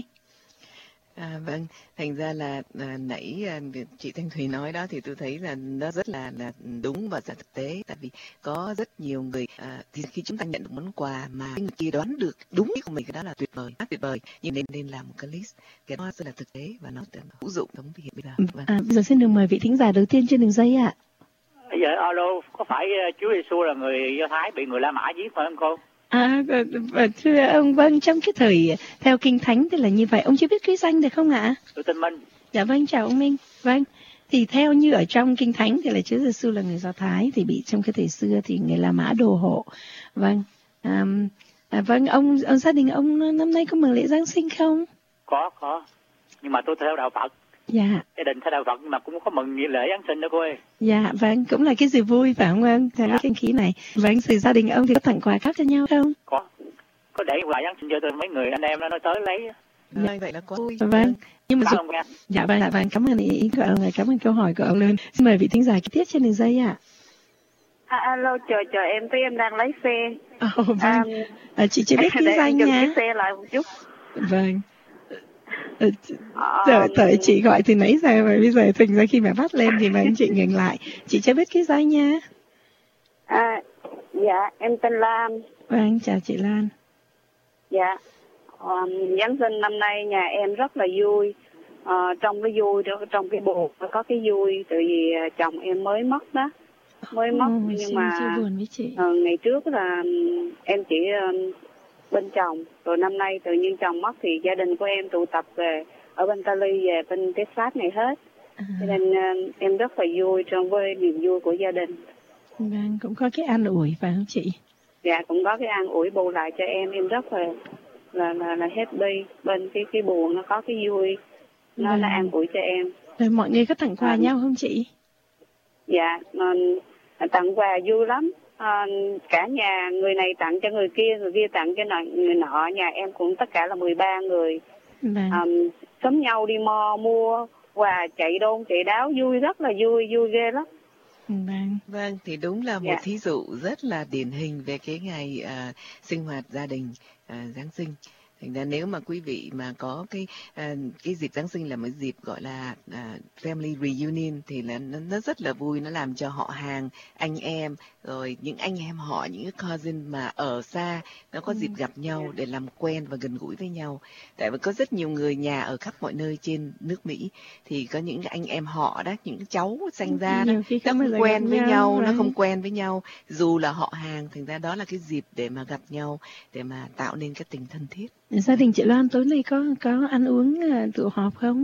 À, vâng, thành ra là à, nãy à, chị Thanh Thùy nói đó thì tôi thấy là nó rất là, là đúng và rất thực tế. Tại vì có rất nhiều người à, thì khi chúng ta nhận được món quà mà người kia đoán được đúng ý của mình, cái đó là tuyệt vời, rất tuyệt vời. Nhưng nên nên làm một cái list, cái đó rất là thực tế và nó hữu dụng trong hiện bây giờ. Vâng. À, bây giờ xin được mời vị thính giả đầu tiên trên đường dây ạ. Dạ, alo, có phải Chúa Giêsu là người Do Thái bị người La Mã giết phải không cô? À, thưa ông, vâng, trong cái thời theo Kinh Thánh thì là như vậy. Ông chưa biết cái danh được không ạ? Tôi tên Minh. Dạ vâng, chào ông Minh. Vâng, thì theo như ở trong Kinh Thánh thì là Chúa Giêsu là người Do Thái, thì bị trong cái thời xưa thì người La Mã đồ hộ. Vâng, à, à, vâng, ông, ông gia đình ông năm nay có mừng lễ Giáng sinh không? Có, có. Nhưng mà tôi theo đạo Phật. Dạ. Gia đình theo đạo Phật nhưng mà cũng có mừng lễ Giáng sinh đó cô ơi. Dạ, vâng, cũng là cái gì vui phải không ông? Theo cái kinh khí này. Vâng, từ gia đình ông thì có tặng quà khác cho nhau không? Có. Có để quà Giáng sinh cho tôi, mấy người anh em nó nói tới lấy. Vâng, vậy là quá vui. Vâng, nhưng mà Cảm dù... ơn em. dạ vâng, dạ vâng, cảm ơn ý của ông, cảm ơn câu hỏi của ông Lương. Xin mời vị thính giả kế tiếp trên đường dây ạ. À, alo, chờ chờ em tí em đang lấy xe. Ồ, vâng. À, À, chị chưa biết để cái em danh dừng nha. cái xe lại một chút. Vâng. Ờ, Ờ, Đợi, đợi chị gọi từ nãy giờ và bây giờ thành ra khi mà bắt lên thì mà anh chị ngừng lại. Chị chưa biết cái danh nha. À, dạ, em tên Lam. Vâng, chào chị Lan. Dạ, um, Giáng sinh năm nay nhà em rất là vui. Ờ, trong cái vui đó, trong cái buồn có cái vui, tại vì chồng em mới mất đó, mới mất. Ồ, Nhưng xin mà chia buồn với chị. ờ, ngày trước là um, em chỉ um, bên chồng, rồi năm nay tự nhiên chồng mất thì gia đình của em tụ tập về ở bên Cali, về bên Texas này hết. À, Cho nên uh, em rất là vui trong với niềm vui của gia đình. vâng, cũng có cái an ủi phải không chị? Dạ, cũng có cái an ủi bù lại cho em, em rất là là là, là happy. Bên cái cái buồn nó có cái vui, nó Vâng. nó an ủi cho em. Rồi mọi người có tặng quà À. nhau không chị? Dạ, mà tặng quà vui lắm. À, cả nhà, người này tặng cho người kia, người kia tặng cho nọ, người nọ. Nhà em cũng tất cả là mười ba người. Vâng. À, xúm nhau đi mò mua quà, chạy đôn chạy đáo, vui, rất là vui, vui ghê lắm. Vâng. Vâng, thì đúng là một Dạ. thí dụ rất là điển hình về cái ngày à, sinh hoạt gia đình à, Giáng sinh. Thành ra nếu mà quý vị mà có cái à, cái dịp Giáng sinh là một dịp gọi là à, family reunion thì là nó, nó rất là vui, nó làm cho họ hàng, anh em, rồi những anh em họ, những cái cousin mà ở xa nó có dịp gặp nhau để làm quen và gần gũi với nhau. Tại vì có rất nhiều người nhà ở khắp mọi nơi trên nước Mỹ, thì có những anh em họ đó, những cháu sinh ra đó, Nhiều khi nó không bao không giờ quen gặp với nhau, nhau, nó vâng. không quen với nhau, dù là họ hàng. Thành ra đó là cái dịp để mà gặp nhau, để mà tạo nên cái tình thân thiết. Gia đình chị Loan tối nay có có ăn uống uh, tụ họp không?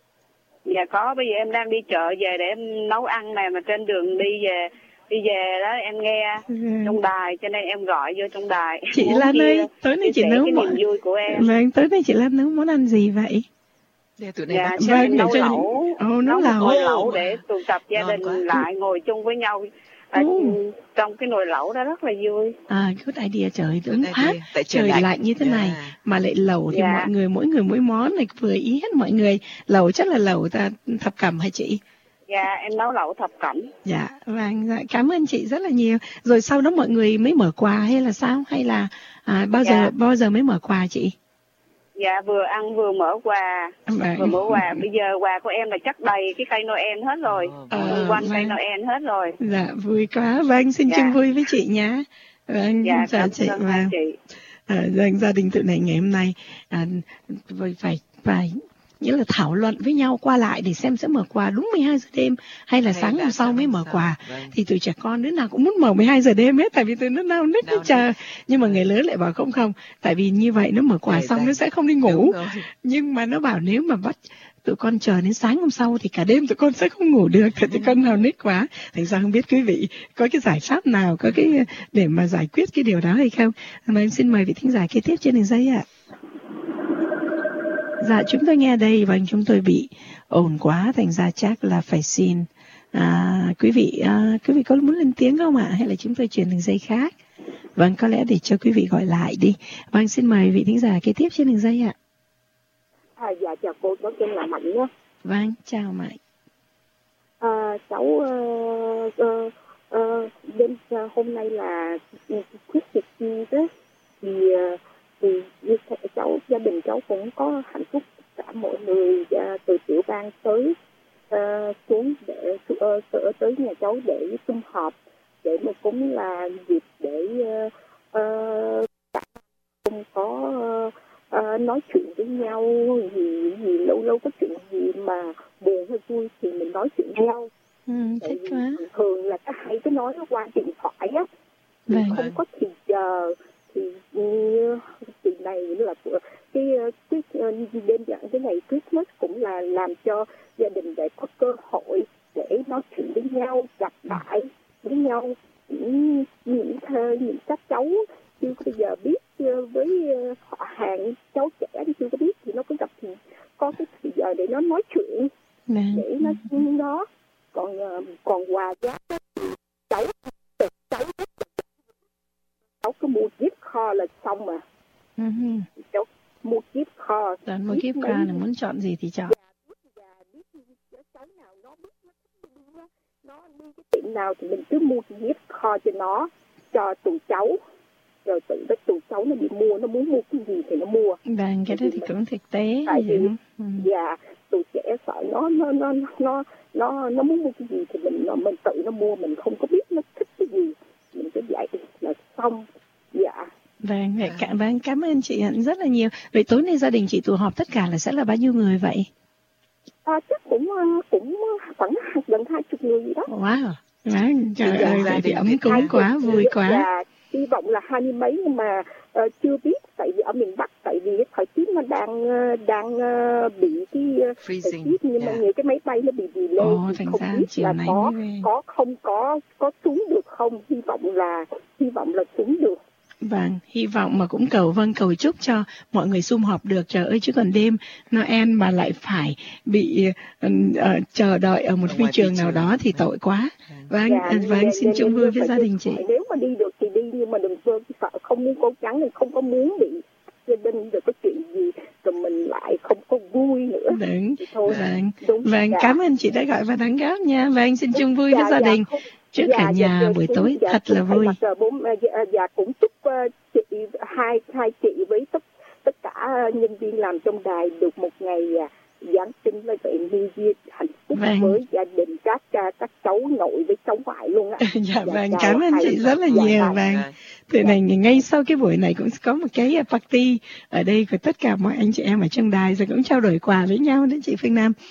Dạ có, bây giờ em đang đi chợ về để em nấu ăn này, mà trên đường đi về đi về đó em nghe Vâng. trong đài, cho nên em gọi vô trong đài. Chị Muốn Lan chia- ơi, tối nay chia chị sẻ nấu cái món... niềm vui của em. Vâng, tối nay chị Lan nấu món ăn gì vậy? Để tụi này Dạ, bắt cho Vâng, em để nấu cho- lẩu, Ồ, nấu nấu một lẩu. nồi lẩu để tụ tập gia Ngon đình quá. lại ngồi chung với nhau. À, Ồ. trong cái nồi lẩu đó rất là vui. À, good idea, trời, đúng Good quá. idea. Tại Trời lạnh như thế này, Yeah. mà lại lẩu thì Dạ. mọi người, mỗi người mỗi món này vừa ý hết mọi người. Lẩu chắc là lẩu ta thập cẩm hả chị? Dạ, em nấu lẩu thập cẩm. Dạ, vâng, dạ, cảm ơn chị rất là nhiều. Rồi sau đó mọi người mới mở quà hay là sao? Hay là à, bao giờ Dạ. bao giờ mới mở quà chị? Dạ, vừa ăn vừa mở quà. Vâng. Vừa mở quà, bây giờ quà của em là chắc đầy cái cây Noel hết rồi. Ồ, Ờ, Xung quanh cây vâng. Noel hết rồi. Dạ, vui quá. Vâng, xin Dạ. chung vui với chị nhé. Vâng, Dạ, chào cảm chị. ơn hai Vâng. chị. À, vâng, gia đình tụi này ngày hôm nay à, phải phải phải nghĩa là thảo luận với nhau qua lại để xem sẽ mở quà đúng mười hai giờ đêm hay là Hay sáng là hôm sau sáng mới hôm mở sau. quà. Vâng. Thì tụi trẻ con đứa nào cũng muốn mở mười hai giờ đêm hết, tại vì tụi nó nao nức nó Nao chờ. Nhưng mà người lớn lại bảo không không, tại vì như vậy nó mở quà Để xong dành. nó sẽ không đi ngủ. Đúng rồi. Nhưng mà nó bảo nếu mà bắt tụi con chờ đến sáng hôm sau thì cả đêm tụi con sẽ không ngủ được, thật tụi con nào nít quá. Thành ra không biết quý vị có cái giải pháp nào, có cái để mà giải quyết cái điều đó hay không. Mà em xin mời vị thính giả kế tiếp trên đường dây ạ. Dạ, chúng tôi nghe đây, vâng, chúng tôi bị ồn quá, thành ra chắc là phải xin à, quý vị à, quý vị có muốn lên tiếng không ạ? Hay là chúng tôi chuyển đường dây khác? Vâng, có lẽ để cho quý vị gọi lại đi. Vâng, xin mời vị thính giả kế tiếp trên đường dây ạ. À, dạ chào cô, cháu tên là Mạnh nhé. Vâng, chào Mạnh. À, cháu uh, uh, uh, đêm uh, hôm nay là quyết tiệc đấy, thì uh, thì như thế, cháu gia đình cháu cũng có hạnh phúc, cả mọi người uh, từ tiểu bang tới uh, xuống để uh, tới nhà cháu để sum họp, để mà cũng là dịp để uh, uh, không có uh, Uh, nói chuyện với nhau, gì, gì lâu lâu có chuyện gì mà buồn hay vui thì mình nói chuyện với nhau. Ừ, thích quá. Thường là các hay cứ nói nó qua điện thoại á, thì Vâng. không có thì giờ thì như kỳ này là cái cái đêm dẫn cái ngày Christmas cũng là làm cho gia đình để có cơ hội để nói chuyện với nhau, gặp lại với nhau những những thơ những các cháu chưa bây giờ biết với họ hàng cháu trẻ chưa có biết thì nó có gặp thì có cái thời giờ để nó nói chuyện, Vâng. để nó đó. Còn còn quà giá cháu cháu cháu cứ mua gift kho là xong mà. Uh-huh. Cháu mua mua gift card. Toàn mua gift card là muốn chọn gì thì chọn. Cháu nào nó biết nó thích đi nó, nó đi cái tiệm nào thì mình cứ mua cái gift card cho nó, cho tụi cháu. Rồi tự biết tụi cháu nó đi mua, nó muốn mua cái gì thì nó mua. Vâng, cái đó thì cũng thực tế. Tại vì ừ. dạ tụi trẻ sợ nó nó nó nó nó nó muốn mua cái gì thì mình mình tự nó mua, mình không có biết nó thích cái gì, mình cứ dạy là xong. Dạ. Vâng, vậy cả, vâng, cảm ơn chị Hạnh rất là nhiều. Vậy tối nay gia đình chị tụ họp tất cả là sẽ là bao nhiêu người vậy? À, chắc cũng cũng khoảng gần hai chục người gì đó. Wow, vâng, trời ơi, vậy thì ấm cúng quá, vui quá. Dạ, hy vọng là hai mươi mấy nhưng mà uh, chưa biết, tại vì ở miền Bắc, tại vì cái thời tiết nó đang đang uh, bị cái uh, freezing, tiết, nhưng yeah. mà nhiều cái máy bay nó bị delay, Ồ, thì thành không ra biết chiều là nay có mới về. có không có có xuống được không. Hy vọng là hy vọng là xuống được. Vâng, hy vọng mà cũng cầu vâng cầu chúc cho mọi người sum họp được. Trời ơi, chứ còn đêm Noel mà lại phải bị uh, uh, chờ đợi ở một phi trường nào đó thì tội quá. Vâng, Dạ, uh, vâng, xin chung vui với gia đình chị. Nếu mà đi được thì đi, nhưng mà đừng quên sợ không muốn cố gắng, thì không có muốn bị gia đình được cái chuyện gì rồi mình lại không có vui nữa. Đúng, thôi, vâng, đúng, vâng, dạ. Cảm ơn chị đã gọi và đóng góp nha. Vâng, xin chung vui dạ, với gia dạ, đình. Không... Chúc dạ, cả nhà dạ, buổi tối dạ, thật là vui. Mặt, bố, dạ, dạ cũng chúc uh, chị hai hai chị với tất tất cả nhân viên làm trong đài được một ngày uh, Giáng sinh với vậy New Year hạnh phúc vâng. với gia đình các các cháu nội với cháu ngoại luôn ạ. dạ, dạ vâng, cảm ơn chị rất là dạ, nhiều. Dạ, vâng, từ dạ. này ngay sau cái buổi này cũng có một cái party ở đây của tất cả mọi anh chị em ở trong đài, rồi cũng trao đổi quà với nhau đấy chị Phương Nam.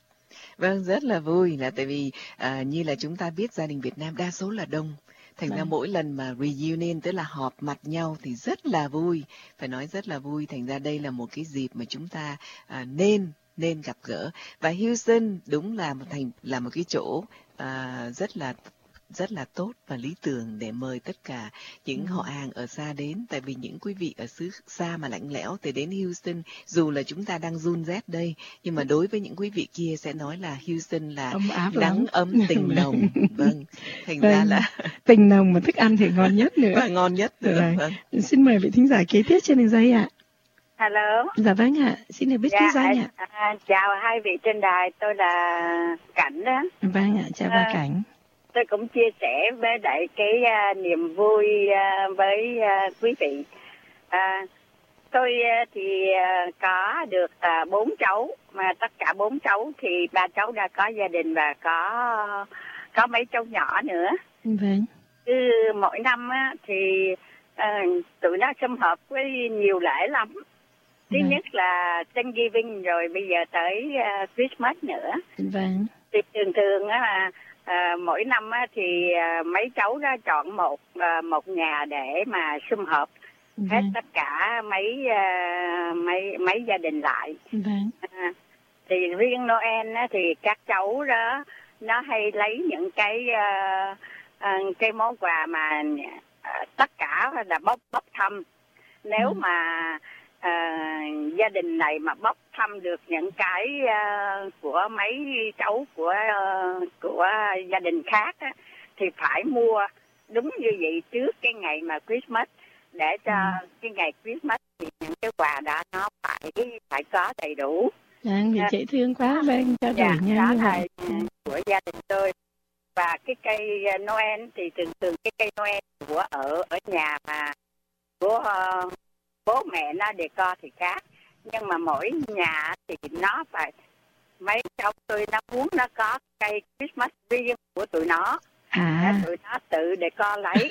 Vâng, rất là vui là tại vì à, như là chúng ta biết gia đình Việt Nam đa số là đông. Thành vâng. ra mỗi lần mà reunion, tức là họp mặt nhau thì rất là vui, phải nói rất là vui. Thành ra đây là một cái dịp mà chúng ta à, nên nên gặp gỡ. Và Houston đúng là một thành là một cái chỗ à, rất là rất là tốt và lý tưởng để mời tất cả những ừ. họ hàng ở xa đến. Tại vì những quý vị ở xứ xa mà lạnh lẽo thì đến Houston, dù là chúng ta đang run rét đây, nhưng mà đối với những quý vị kia sẽ nói là Houston là nắng ấm tình nồng. Vâng, thành vâng. ra là tình nồng mà thức ăn thì ngon nhất nữa. Và ngon nhất nữa. Vâng. Vâng. Xin mời vị thính giả kế tiếp trên đường dây ạ. Hello. Dạ vâng ạ, xin được biết dạ, ký danh ạ. À, chào hai vị trên đài, tôi là Cảnh đó. Vâng ạ, chào bà à, Cảnh. Tôi cũng chia sẻ với đại cái uh, niềm vui uh, với uh, quý vị. Uh, tôi uh, thì uh, có được uh, bốn cháu, mà tất cả bốn cháu thì ba cháu đã có gia đình và có có mấy cháu nhỏ nữa. Vâng. Cứ mỗi năm á, thì uh, tụi nó sum họp với nhiều lễ lắm. Thứ vâng. nhất là Thanksgiving, rồi bây giờ tới uh, Christmas nữa. Vâng. Thì thường thường á là À, mỗi năm á, thì à, mấy cháu đó chọn một à, một nhà để mà sum họp vâng. hết tất cả mấy à, mấy mấy gia đình lại. Vâng. À, thì riêng Noel á, thì các cháu đó nó hay lấy những cái à, à, cái món quà mà à, tất cả là bốc bốc thăm. Nếu vâng. mà À, gia đình này mà bốc thăm được những cái uh, của mấy cháu của uh, của gia đình khác á, thì phải mua đúng như vậy trước cái ngày mà Christmas, để cho ừ. cái ngày Christmas thì những cái quà đó nó phải phải có đầy đủ. Dạ, vì dễ thương quá, vâng, cho dạ, đổi đó như là vậy. của gia đình tôi. Và cái cây Noel thì thường thường cái cây Noel của ở ở nhà mà của uh, bố mẹ nó decor thì khác, nhưng mà mỗi nhà thì nó phải, mấy cháu tôi nó muốn nó có cây Christmas riêng của tụi nó, à. để tụi nó tự decor lấy.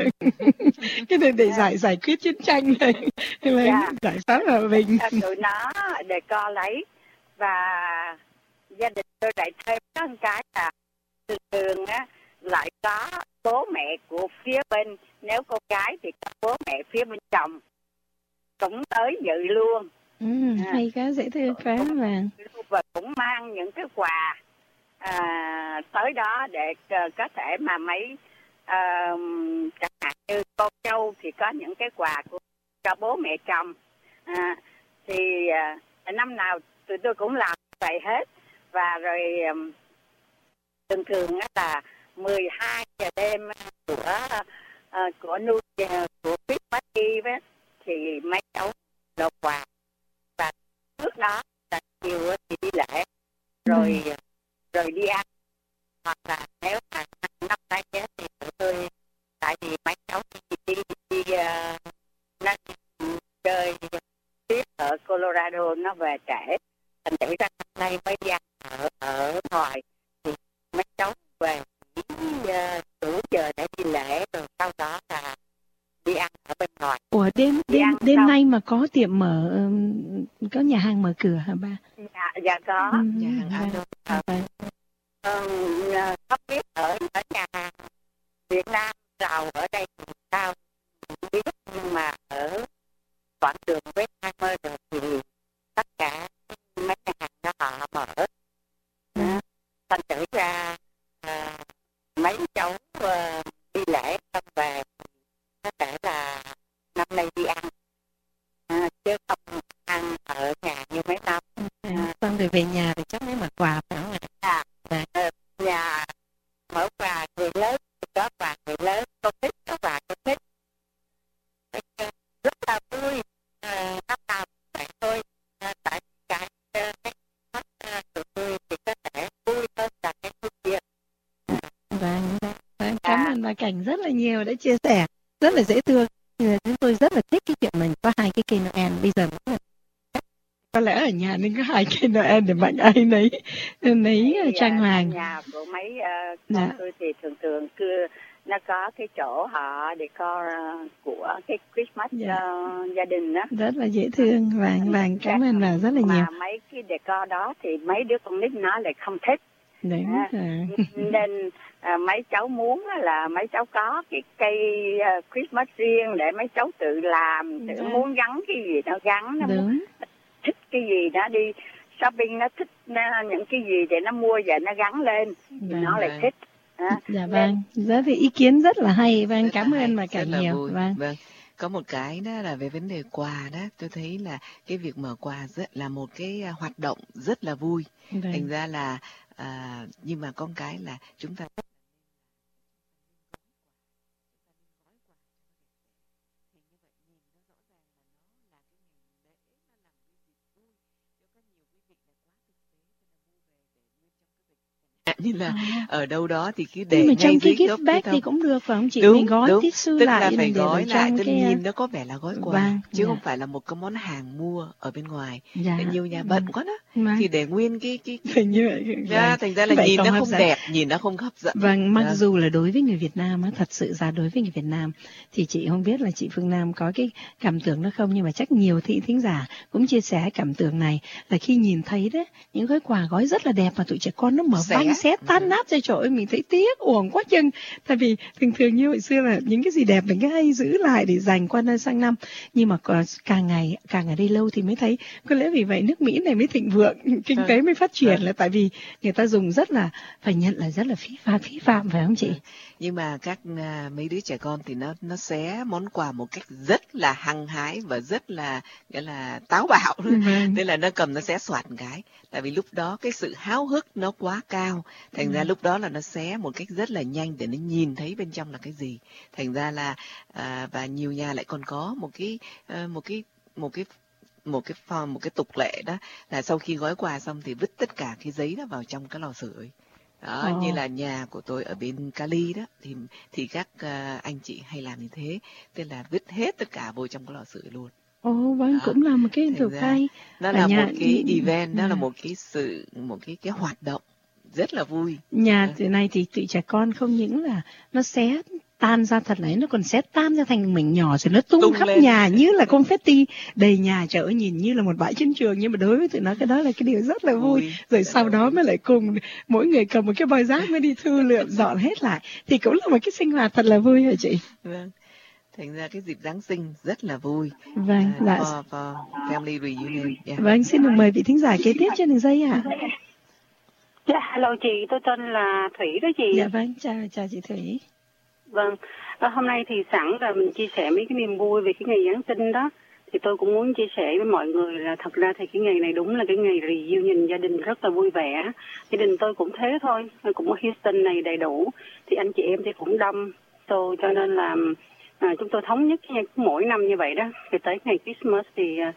Cái này để giải giải quyết chiến tranh này, dạ. giải pháp hòa bình. Tụi nó decor lấy. Và gia đình tôi lại thêm có một cái là thường thường á lại có bố mẹ của phía bên, nếu con gái thì có bố mẹ phía bên chồng cũng tới dự luôn. Ừ, à, hay quá, dễ thương quá mà. Và cũng mang những cái quà à, tới đó để uh, có thể mà mấy uh, chẳng hạn như con dâu thì có những cái quà của cho bố mẹ chồng. À, thì uh, năm nào tụi tôi cũng làm vậy hết. Và rồi um, thường thường là mười hai giờ đêm của uh, của New của Christmas Eve ấy, thì mấy cháu đồ quà trước đó là nhiều thì đi lễ rồi ừ. rồi đi ăn, hoặc là nếu mà năm nay thì tụi tôi tại vì mấy cháu đi đi, đi uh, nó chơi tiếp ở Colorado nó về trễ, thành thử ra năm nay mới đi ăn ở ở ngoài thì mấy cháu về đủ uh, giờ để đi lễ rồi sau đó là đi ăn ở bên ngoài. Ủa đêm đêm đêm xong. Nay mà có tiệm mở, có nhà hàng mở cửa hả ba? Dạ, dạ có. Ừ, nhà hàng dạ, ở dạ. ờ, không biết ở ở nhà hàng Việt Nam giàu ở đây thì sao không biết, nhưng mà ở quãng đường với hai mươi rồi thì tất cả mấy nhà hàng đó họ mở. Ừ. Thành thử ra uh, mấy cháu uh, đi lễ xong về có thể là năm nay đi ăn à, chứ không ăn ở nhà như mấy năm. À, xong rồi về nhà thì chắc mới mở quà phải không ạ? À, à, nhà mở quà người lớn có quà người lớn, con thích có quà con thích, rất là vui. À, năm nào cũng vậy thôi. À, tại cái cái mắt tụi tôi thì có thể vui hơn cả cái thứ kia. Vâng, vâng, cảm ơn bà Cảnh rất là nhiều đã chia sẻ, rất là dễ thương. Chúng tôi rất là thích cái chuyện mình có hai cái cây Noel. Bây giờ có lẽ ở nhà nên có hai cây Noel để bạn ai nấy nấy thì, trang hoàng. Nhà của mấy uh, con dạ. tôi thì thường thường cứ nó có cái chỗ họ decor uh, của cái Christmas dạ. uh, gia đình đó. Rất là dễ thương. Vàng vàng cảm ơn bà rất là mà nhiều. Mà mấy cái decor đó thì mấy đứa con nít nó lại không thích. Đúng à, rồi. Nên à, mấy cháu muốn là mấy cháu có cái cây uh, Christmas riêng để mấy cháu tự làm, tự dạ. muốn gắn cái gì nó gắn, nó muốn thích cái gì nó đi shopping, nó thích nó, những cái gì để nó mua về nó gắn lên thì vâng, nó lại vâng. thích. À, dạ vâng, rất thì ý kiến rất là hay. Vâng, cảm ơn bà Cảnh nhiều. Vui. Vâng. Vâng. Có một cái đó là về vấn đề quà đó, tôi thấy là cái việc mở quà rất là một cái hoạt động rất là vui. Vâng. Thành ra là à, nhưng mà con cái là chúng ta như là à. ở đâu đó thì cứ để nhưng mà ngay trong dưới cái gift bag thì cũng được phải không chị? Đúng, mình gói đúng. tissue tức lại, là phải gói lại, tức cái... cái... nhìn nó có vẻ là gói quà, vâng, chứ dạ. không phải là một cái món hàng mua ở bên ngoài. Dạ. Nhiều nhà bận quá đó, vâng. thì để nguyên cái cái, cái... như vậy. Dạ, vâng. Thành ra là vậy nhìn nó không dẫn. đẹp, nhìn nó không hấp dẫn. Vâng, mặc dạ. dù là đối với người Việt Nam á, thật sự ra đối với người Việt Nam thì chị không biết là chị Phương Nam có cái cảm tưởng đó không, nhưng mà chắc nhiều thị thính giả cũng chia sẻ cảm tưởng này là khi nhìn thấy đấy những gói quà gói rất là đẹp mà tụi trẻ con nó mở banh xé tan nát ra, trời ơi mình thấy tiếc uổng quá chừng. Tại vì thường thường như hồi xưa là những cái gì đẹp mình cứ hay giữ lại để dành qua năm sang năm, nhưng mà càng ngày càng ở đây lâu thì mới thấy có lẽ vì vậy nước Mỹ này mới thịnh vượng, kinh tế mới phát triển, là tại vì người ta dùng rất là phải nhận là rất là phí phạm phí phạm phải không chị? Nhưng mà các uh, mấy đứa trẻ con thì nó nó xé món quà một cách rất là hăng hái và rất là nghĩa là táo bạo. Vâng. Nên là nó cầm nó xé soạt một cái, tại vì lúc đó cái sự háo hức nó quá cao, thành ra lúc đó là nó xé một cách rất là nhanh để nó nhìn thấy bên trong là cái gì. Thành ra là à, và nhiều nhà lại còn có một cái uh, một cái một cái một cái form, một cái tục lệ đó là sau khi gói quà xong thì vứt tất cả cái giấy đó vào trong cái lò sưởi. Đó, oh. như là nhà của tôi ở bên Cali đó thì thì các uh, anh chị hay làm như thế, tức là vứt hết tất cả vô trong cái lò sưởi luôn. Ồ, oh, vâng, cũng là một cái tục hay. Nó là nhà... một cái event, đó là một cái sự một cái cái hoạt động rất là vui. Nhà từ này thì tụi trẻ con không những là nó xé tan ra thật đấy, nó còn xé tan ra thành mảnh nhỏ rồi nó tung, tung khắp lên. Nhà như là confetti đầy nhà, trời ơi nhìn như là một bãi chiến trường, nhưng mà đối với tụi nó cái đó là cái điều rất là vui. Ui, rồi sau đó mới lại cùng mỗi người cầm một cái bao rác mới đi thu lượm dọn hết lại, thì cũng là một cái sinh hoạt thật là vui hả chị? Vâng. Thành ra cái dịp Giáng sinh rất là vui. Vâng, uh, dạ. For, for family reunion. Yeah. Vâng, xin được mời vị thính giả kế tiếp trên đường dây ạ. À. Dạ, hello chị, tôi tên là Thủy đó chị. Dạ vâng, chào chào chị Thủy. Vâng, à, hôm nay thì sẵn là mình chia sẻ mấy cái niềm vui về cái ngày Giáng sinh đó, thì tôi cũng muốn chia sẻ với mọi người là thật ra thì cái ngày này đúng là cái ngày reunion gia đình rất là vui vẻ. Gia đình tôi cũng thế thôi, cũng ở Houston này đầy đủ, thì anh chị em thì cũng đông, so, cho nên là à, chúng tôi thống nhất mỗi năm như vậy đó. Thì tới ngày Christmas thì uh,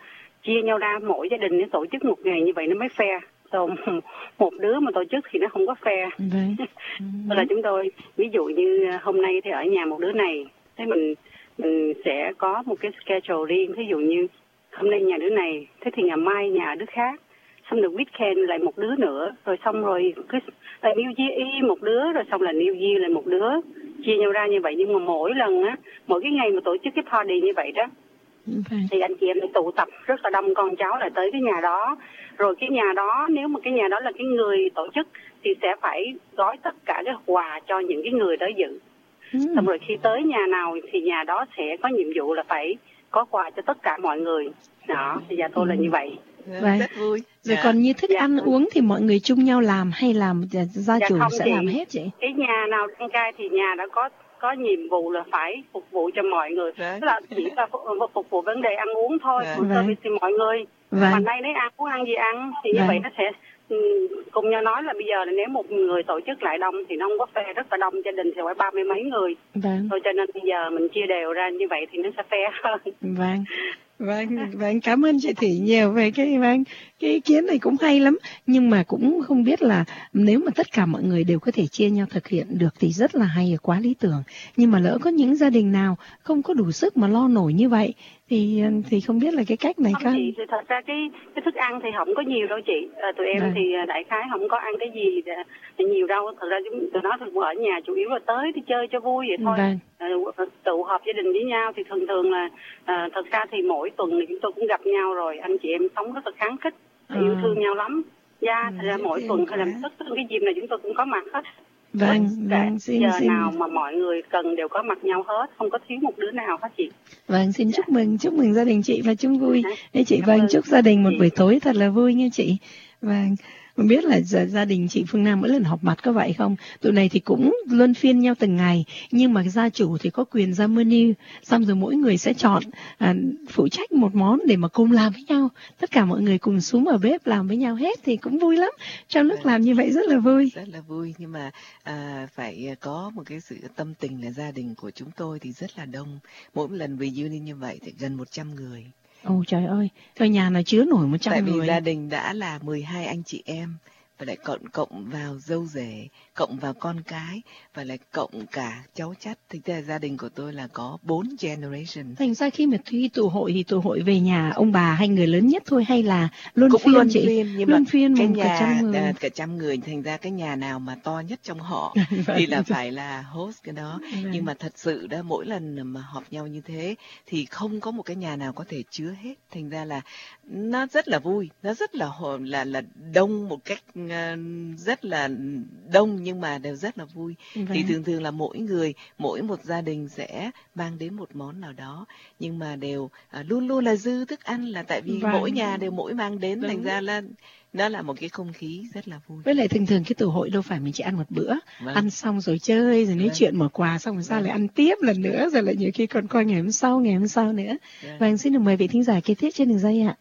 chia nhau ra mỗi gia đình để tổ chức một ngày như vậy nó mới fair. Rồi một đứa mà tổ chức thì nó không có fair. Vâng. Tức là chúng tôi ví dụ như hôm nay thì ở nhà một đứa này, thế mình mình sẽ có một cái schedule riêng. Ví dụ như hôm nay nhà đứa này, thế thì ngày mai nhà đứa khác, xong được weekend lại một đứa nữa, rồi xong rồi cái là New Year Eve một đứa, rồi xong là New Year lại một đứa, chia nhau ra như vậy. Nhưng mà mỗi lần á, mỗi cái ngày mà tổ chức cái party như vậy đó, Okay. thì anh chị em lại tụ tập rất là đông con cháu lại tới cái nhà đó. Rồi cái nhà đó, nếu mà cái nhà đó là cái người tổ chức thì sẽ phải gói tất cả cái quà cho những cái người đó dự. Ừ. Xong rồi khi tới nhà nào thì nhà đó sẽ có nhiệm vụ là phải có quà cho tất cả mọi người. Đó, thì nhà tôi là như vậy. Vâng. Rất vui. Rồi Dạ. còn như thức Dạ. ăn uống thì mọi người chung nhau làm hay làm gia Dạ chủ không sẽ chị. làm hết chị? Cái nhà nào đăng cai thì nhà đã có có nhiệm vụ là phải phục vụ cho mọi người. Vâng. Tức là chỉ là phục, phục vụ vấn đề ăn uống thôi, Vâng. còn service thì mọi người. Vâng. Mà nay đấy ăn muốn ăn gì ăn thì như Vâng. vậy nó sẽ ừ, cùng nhau nói là bây giờ là nếu một người tổ chức lại đông thì nó không có fair, rất là đông, gia đình thì phải ba mươi mấy người. Vâng. Thôi cho nên bây giờ mình chia đều ra như vậy thì nó sẽ fair hơn. Vâng. Vâng, vâng, cảm ơn chị Thủy nhiều về cái vâng, cái ý kiến này cũng hay lắm. Nhưng mà cũng không biết là nếu mà tất cả mọi người đều có thể chia nhau thực hiện được thì rất là hay, quá lý tưởng. Nhưng mà lỡ có những gia đình nào không có đủ sức mà lo nổi như vậy thì thì không biết là cái cách này Không có... chị, thì thật ra cái cái thức ăn thì không có nhiều đâu chị. À, tụi em Vâng. thì đại khái không có ăn cái gì để, nhiều đâu. Thật ra chúng tụi nó thì cũng ở nhà chủ yếu là tới đi chơi cho vui vậy thôi. Vâng. À, tụ họp gia đình với nhau thì thường thường là à, thật ra thì mỗi tuần thì chúng tôi cũng gặp nhau rồi. Anh chị em sống rất là kháng khích, À. yêu thương nhau lắm. Dạ, thật ra dễ mỗi thương tuần hay là quá. tất cả cái dịp này chúng tôi cũng có mặt hết. Vâng, Tất cả vâng, xin, giờ xin, nào mà mọi người cần đều có mặt nhau hết, không có thiếu một đứa nào hết chị. vâng, xin chúc mừng, chúc mừng gia đình chị và chung vui. Dạ. Đấy chị, Cảm vâng, ơn chúc gia đình một chị. buổi tối thật là vui nha chị. Vâng, không biết là giờ gia đình chị Phương Nam mỗi lần họp mặt có vậy không? Tụi này thì cũng luân phiên nhau từng ngày, nhưng mà gia chủ thì có quyền ra menu, xong rồi mỗi người sẽ chọn à, phụ trách một món để mà cùng làm với nhau. Tất cả mọi người cùng xuống ở bếp làm với nhau hết thì cũng vui lắm. Trong lúc làm như vậy rất là vui. Rất là vui, nhưng mà à, phải có một cái sự tâm tình là gia đình của chúng tôi thì rất là đông. Mỗi một lần reunion như vậy thì gần một trăm người. Ồ trời ơi, thôi nhà nào chứa nổi một trăm Tại vì người. gia đình đã là mười hai anh chị em, và lại cộng cộng vào dâu rể, cộng vào con cái, và lại cộng cả cháu chắt. Thực ra gia đình của tôi là có bốn generation. Thành ra khi mà Thúy tụ hội thì tụ hội về nhà ông bà hay người lớn nhất thôi hay là luân Cũng phiên luân chị? phiên, nhưng luân mà phiên cái một nhà cả trăm người. à, cả trăm người, thành ra cái nhà nào mà to nhất trong họ Vâng. thì là phải là host cái đó. Vâng. Nhưng mà thật sự đó, mỗi lần mà họp nhau như thế thì không có một cái nhà nào có thể chứa hết. Thành ra là nó rất là vui, nó rất là hồ- là là đông một cách uh, rất là đông, nhưng mà đều rất là vui. Vâng. Thì thường thường là mỗi người, mỗi một gia đình sẽ mang đến một món nào đó, nhưng mà đều à, luôn luôn là dư thức ăn, là tại vì Vâng. mỗi nhà đều mỗi mang đến, Đúng. thành ra là nó là một cái không khí rất là vui. Với lại thường thường cái tụ hội đâu phải mình chỉ ăn một bữa, Vâng. ăn xong rồi chơi rồi nói Vâng. chuyện mở quà xong rồi sao Vâng. lại ăn tiếp lần nữa, rồi lại nhiều khi còn coi ngày hôm sau, ngày hôm sau nữa. Vâng. Vâng, xin được mời vị thính giả kế tiếp trên đường dây ạ.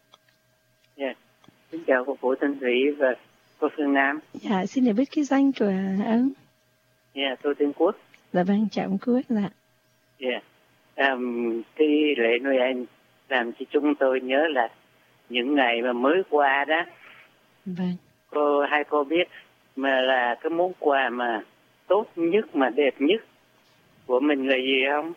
Dạ, xin chào cô Vũ Thanh Thủy và cô Phương Nam. Dạ, xin được biết cái danh của ông. Dạ, tôi tên Quốc. Dạ vâng, chào ông Quốc. Dạ. Dạ, um, cái lễ Noel làm cho chúng tôi nhớ là những ngày mà mới qua đó. Vâng. Cô hai cô biết mà là cái món quà mà tốt nhất mà đẹp nhất của mình là gì không?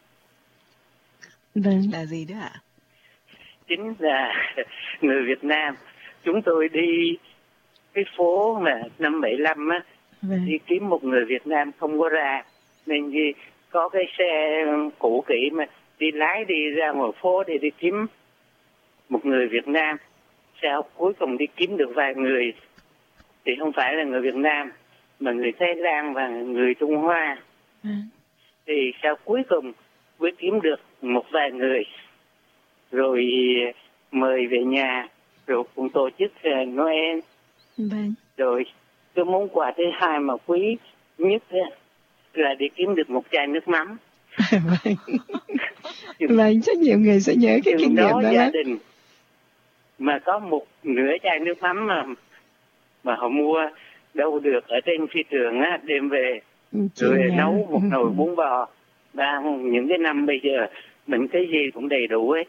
Vâng. Là gì đó ạ? Chính là người Việt Nam. Chúng tôi đi cái phố mà năm bảy lăm á, Vâng. đi kiếm một người Việt Nam không có ra, nên đi có cái xe cũ kỹ mà đi lái đi ra ngoài phố để đi kiếm một người Việt Nam. Sao cuối cùng đi kiếm được vài người thì không phải là người Việt Nam mà người Thái Lan và người Trung Hoa. Vâng. Thì sao cuối cùng mới kiếm được một vài người rồi mời về nhà, rồi cũng tổ chức uh, Noel. Vâng. Rồi cái món quà thứ hai mà quý nhất á, là đi kiếm được một chai nước mắm. Vâng. Vâng, chắc nhiều người sẽ nhớ cái Chừng kinh nghiệm đó đó gia lắm. đình mà có một nửa chai nước mắm mà mà họ mua đâu được ở trên phi trường á, đem về Chị rồi nhớ. nấu một nồi bún bò. Và những cái năm bây giờ mình cái gì cũng đầy đủ ấy,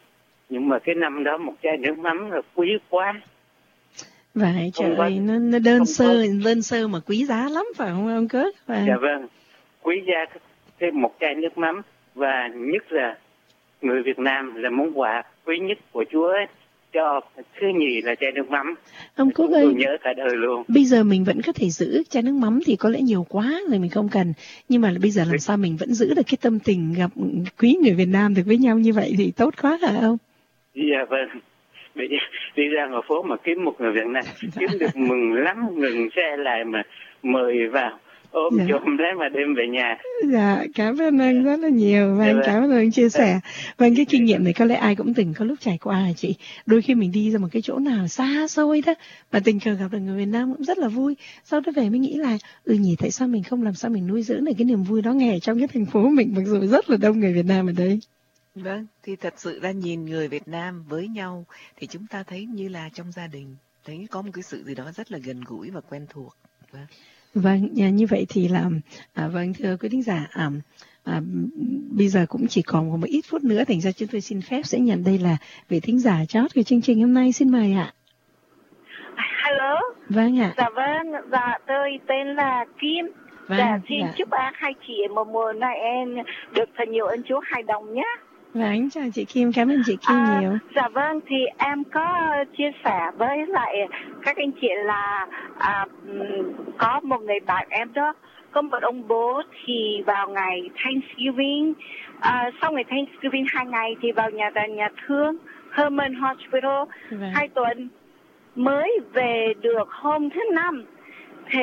Nhưng mà cái năm đó một chai nước mắm là quý quá. Vậy trời có, ơi, nó, nó đơn sơ, có. đơn sơ mà quý giá lắm phải không ông Cớt? Và... Dạ vâng, quý giá thêm một chai nước mắm, và nhất là người Việt Nam là món quà quý nhất của Chúa ấy, cho thứ nhì là chai nước mắm. Ông Cúc ơi, tôi nhớ cả đời luôn. Bây giờ mình vẫn có thể giữ chai nước mắm thì có lẽ nhiều quá rồi mình không cần, nhưng mà bây giờ làm sao mình vẫn giữ được cái tâm tình gặp quý người Việt Nam được với nhau như vậy thì tốt quá hả ông? Dạ vâng. Bây giờ đi ra ngoài phố mà kiếm một người Việt Nam kiếm được mừng lắm, ngừng xe lại mà mời vào ôm dạ. chôm lấy mà đem về nhà. Dạ, cảm ơn anh rất là nhiều và dạ anh cảm ơn anh chia sẻ. Và cái kinh nghiệm này có lẽ ai cũng từng có lúc trải qua hả chị? Đôi khi mình đi ra một cái chỗ nào xa xôi đó mà tình cờ gặp được người Việt Nam cũng rất là vui. Sau đó về mới nghĩ là ừ nhỉ, tại sao mình không làm sao mình nuôi dưỡng được cái niềm vui đó ngay trong cái thành phố mình, mặc dù rất là đông người Việt Nam ở đây. Vâng, thì thật sự ra nhìn người Việt Nam với nhau thì chúng ta thấy như là trong gia đình, thấy có một cái sự gì đó rất là gần gũi và quen thuộc. Vâng, vâng như vậy thì là à, vâng thưa quý thính giả, à, à, bây giờ cũng chỉ còn một ít phút nữa, thành ra chúng tôi xin phép sẽ nhận đây là vị thính giả chót của chương trình hôm nay. Xin mời ạ. Hello. Vâng ạ. Dạ vâng, dạ tôi tên là Kim. Vâng, dạ xin dạ. chúc à, hai chị một mùa Noel được thật nhiều ơn Chúa hài đồng nhé. Vâng, chào chị Kim, cảm ơn chị Kim à, nhiều. Dạ vâng, thì em có chia sẻ với lại các anh chị là à, có một người bạn em đó, có một ông bố thì vào ngày Thanksgiving, à, sau ngày Thanksgiving hai ngày thì vào nhà nhà thương Herman Hospital vâng. hai tuần mới về được hôm thứ năm. Thì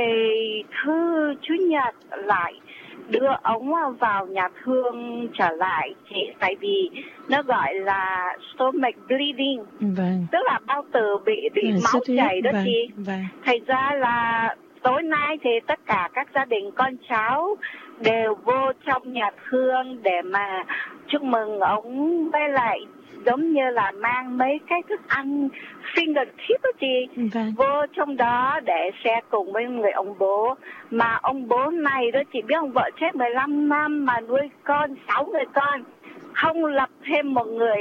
thứ Chủ nhật lại đưa ông vào nhà thương trở lại chị, tại vì nó gọi là stomach bleeding, vâng. tức là bao tử bị bị vâng, máu chảy đó vâng, chị. Vâng. Thành ra là tối nay thì tất cả các gia đình con cháu đều vô trong nhà thương để mà chúc mừng ông, với lại giống như là mang mấy cái thức ăn finger tip đó chị, vâng. vô trong đó để share cùng với người ông bố. Mà ông bố này đó chị biết, ông vợ chết mười lăm năm mà nuôi con sáu người con, không lập thêm một người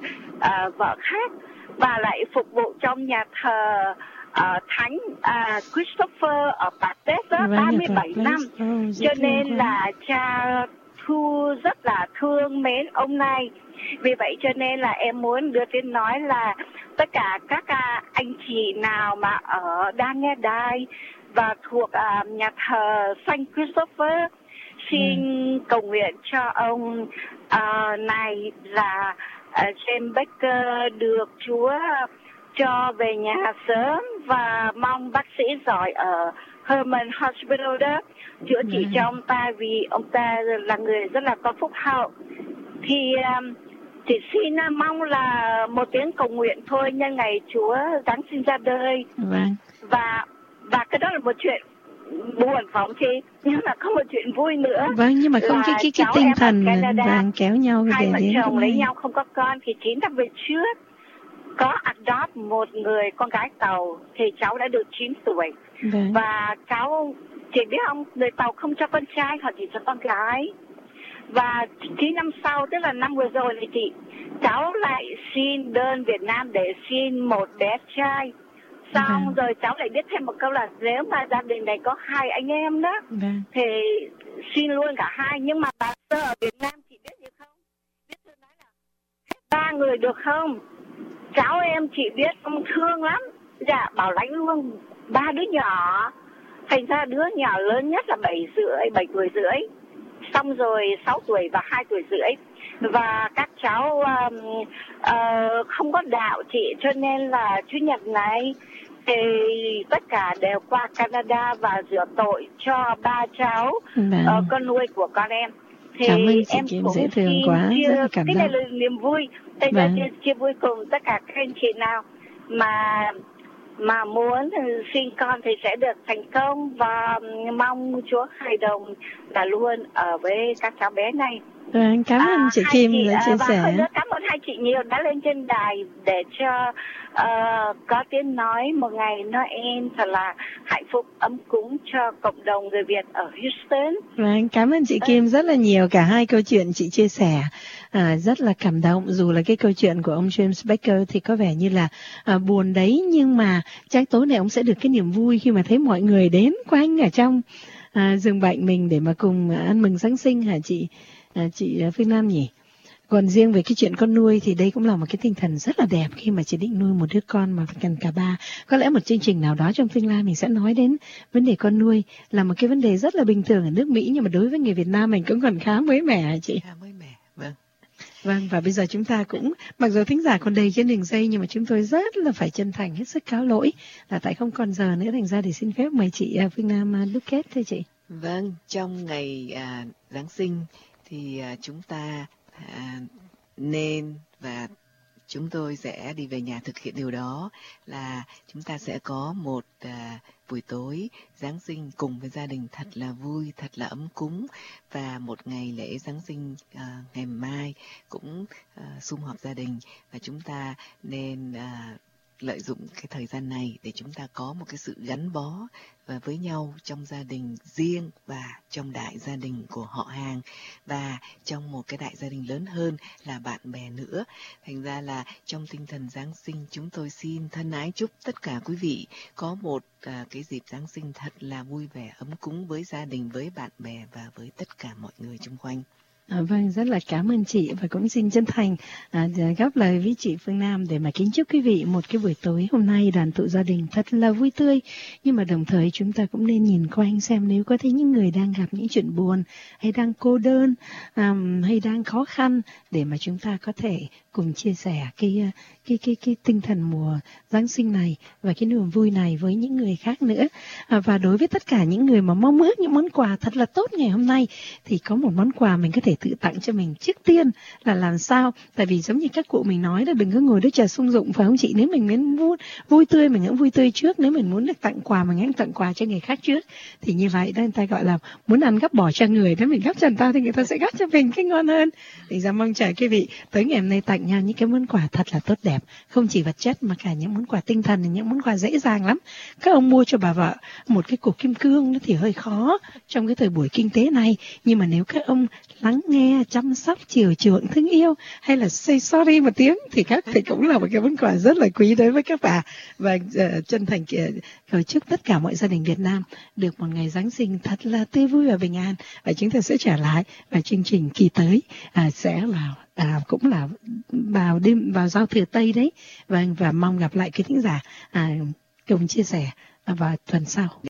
uh, vợ khác, và lại phục vụ trong nhà thờ uh, Thánh uh, Christopher ở Baptist đó, ba mươi bảy năm. Oh, cho nên là cha Thu rất là thương mến ông này. Vì vậy cho nên là em muốn đưa tin nói là tất cả các uh, anh chị nào mà ở đang nghe đài và thuộc uh, nhà thờ Saint Christopher, xin ừ. cầu nguyện cho ông uh, này là uh, James Baker được Chúa cho về nhà sớm, và mong bác sĩ giỏi ở Herman Hospital đó chữa trị cho ông ta, vì ông ta là người rất là có phúc hậu. Thì um, chỉ xin uh, mong là một tiếng cầu nguyện thôi nhân ngày Chúa Giáng sinh ra đời. Vâng. Và và cái đó là một chuyện buồn phải không chị? Nhưng mà có một chuyện vui nữa. Vâng, nhưng mà không cái cái cái tinh thần vàng kéo nhau hai để vợ đến chồng lấy nhau không có con, thì chín năm về trước có adopt một người con gái Tàu, thì cháu đã được chín tuổi. Vâng. Và cháu, chị biết không, người Tàu không cho con trai, họ chỉ cho con gái. Và chín năm sau, tức là năm vừa rồi thì chị, cháu lại xin đơn Việt Nam để xin một bé trai. Xong vâng. rồi cháu lại biết thêm một câu là nếu mà gia đình này có hai anh em đó, vâng. thì xin luôn cả hai. Nhưng mà bà sơ ở Việt Nam chị biết gì không? Biết tôi nói là ba người được không? Cháu em chị biết ông thương lắm. Dạ bảo lãnh luôn ba đứa nhỏ. Thành ra đứa nhỏ lớn nhất là bảy rưỡi, bảy tuổi rưỡi. Xong rồi sáu tuổi và hai tuổi rưỡi. Và các cháu um, uh, không có đạo chị, cho nên là Chủ nhật này thì tất cả đều qua Canada và rửa tội cho ba cháu vâng. uh, con nuôi của con em. Thì cảm ơn chị em Kim, cũng dễ thương quá, chia, rất là cảm cái động. này là niềm vui. Đây vâng. là chia, chia vui cùng tất cả các anh chị nào mà mà muốn sinh con thì sẽ được thành công, và mong Chúa hài đồng là luôn ở với các cháu bé này. Vâng, cảm ơn À, chị hai Kim chị, đã à, chia và sẻ. hơn nữa cảm ơn hai chị nhiều đã lên trên đài để cho ờ, có tiếng nói một ngày Noel thật là hạnh phúc ấm cúng cho cộng đồng người Việt ở Houston. Vâng, cảm ơn chị Kim rất là nhiều. Cả hai câu chuyện chị chia sẻ à, rất là cảm động. Dù là cái câu chuyện của ông James Baker thì có vẻ như là à, buồn đấy, nhưng mà chắc tối nay ông sẽ được cái niềm vui khi mà thấy mọi người đến quanh ở trong à, giường bệnh mình để mà cùng ăn mừng Giáng sinh hả chị à, chị Phương Nam nhỉ? Còn riêng về cái chuyện con nuôi thì đây cũng là một cái tinh thần rất là đẹp khi mà chị định nuôi một đứa con mà cần cả ba. Có lẽ một chương trình nào đó trong tương lai mình sẽ nói đến vấn đề con nuôi là một cái vấn đề rất là bình thường ở nước Mỹ, nhưng mà đối với người Việt Nam mình cũng còn khá mới mẻ hả chị? Khá mới mẻ, vâng. Vâng, và bây giờ chúng ta cũng, mặc dù thính giả còn đầy trên đường dây, nhưng mà chúng tôi rất là phải chân thành hết sức cáo lỗi là tại không còn giờ nữa, thành ra để xin phép mời chị Phương Nam đúc kết thưa chị. Vâng, trong ngày à, Giáng sinh thì à, chúng ta à, nên và chúng tôi sẽ đi về nhà thực hiện điều đó là chúng ta sẽ có một à, buổi tối Giáng sinh cùng với gia đình thật là vui, thật là ấm cúng, và một ngày lễ Giáng sinh à, ngày mai cũng à, sum họp gia đình, và chúng ta nên à, lợi dụng cái thời gian này để chúng ta có một cái sự gắn bó và với nhau trong gia đình riêng và trong đại gia đình của họ hàng và trong một cái đại gia đình lớn hơn là bạn bè nữa. Thành ra là trong tinh thần Giáng sinh, chúng tôi xin thân ái chúc tất cả quý vị có một à, cái dịp Giáng sinh thật là vui vẻ, ấm cúng với gia đình, với bạn bè và với tất cả mọi người xung quanh. À, vâng, rất là cảm ơn chị, và cũng xin chân thành à, góp lời với chị Phương Nam để mà kính chúc quý vị một cái buổi tối hôm nay đoàn tụ gia đình thật là vui tươi. Nhưng mà đồng thời chúng ta cũng nên nhìn quanh xem nếu có thấy những người đang gặp những chuyện buồn hay đang cô đơn um, hay đang khó khăn, để mà chúng ta có thể cùng chia sẻ cái cái cái cái tinh thần mùa Giáng sinh này và cái niềm vui này với những người khác nữa. À, và đối với tất cả những người mà mong ước những món quà thật là tốt ngày hôm nay thì có một món quà mình có thể tự tặng cho mình. Trước tiên là làm sao, tại vì giống như các cụ mình nói là đừng có ngồi đứa chờ sung dụng, phải không chị? Nếu mình muốn vui, vui tươi mình cũng vui tươi trước, nếu mình muốn được tặng quà mình hãy tặng quà cho người khác trước. Thì như vậy đó người ta gọi là muốn ăn gắp bỏ cho người, nếu mình gắp cho người ta thì người ta sẽ gắp cho mình cái ngon hơn. Thì ra mong chờ quý vị tới ngày hôm nay tặng nhau những cái món quà thật là tốt đẹp, không chỉ vật chất mà cả những món quà tinh thần, những món quà dễ dàng lắm. Các ông mua cho bà vợ một cái cục kim cương nó thì hơi khó trong cái thời buổi kinh tế này, nhưng mà nếu các ông lắng nghe, chăm sóc, chiều chuộng, thương yêu hay là say sorry một tiếng thì các thì cũng là một cái món quà rất là quý đối với các bà. Và uh, chân thành cầu chúc tất cả mọi gia đình Việt Nam được một ngày Giáng sinh thật là tươi vui và bình an. Và chúng ta sẽ trở lại và chương trình kỳ tới uh, sẽ vào À, cũng là vào đêm vào giao thừa Tây đấy, và và mong gặp lại quý thính giả à, cùng chia sẻ vào tuần sau.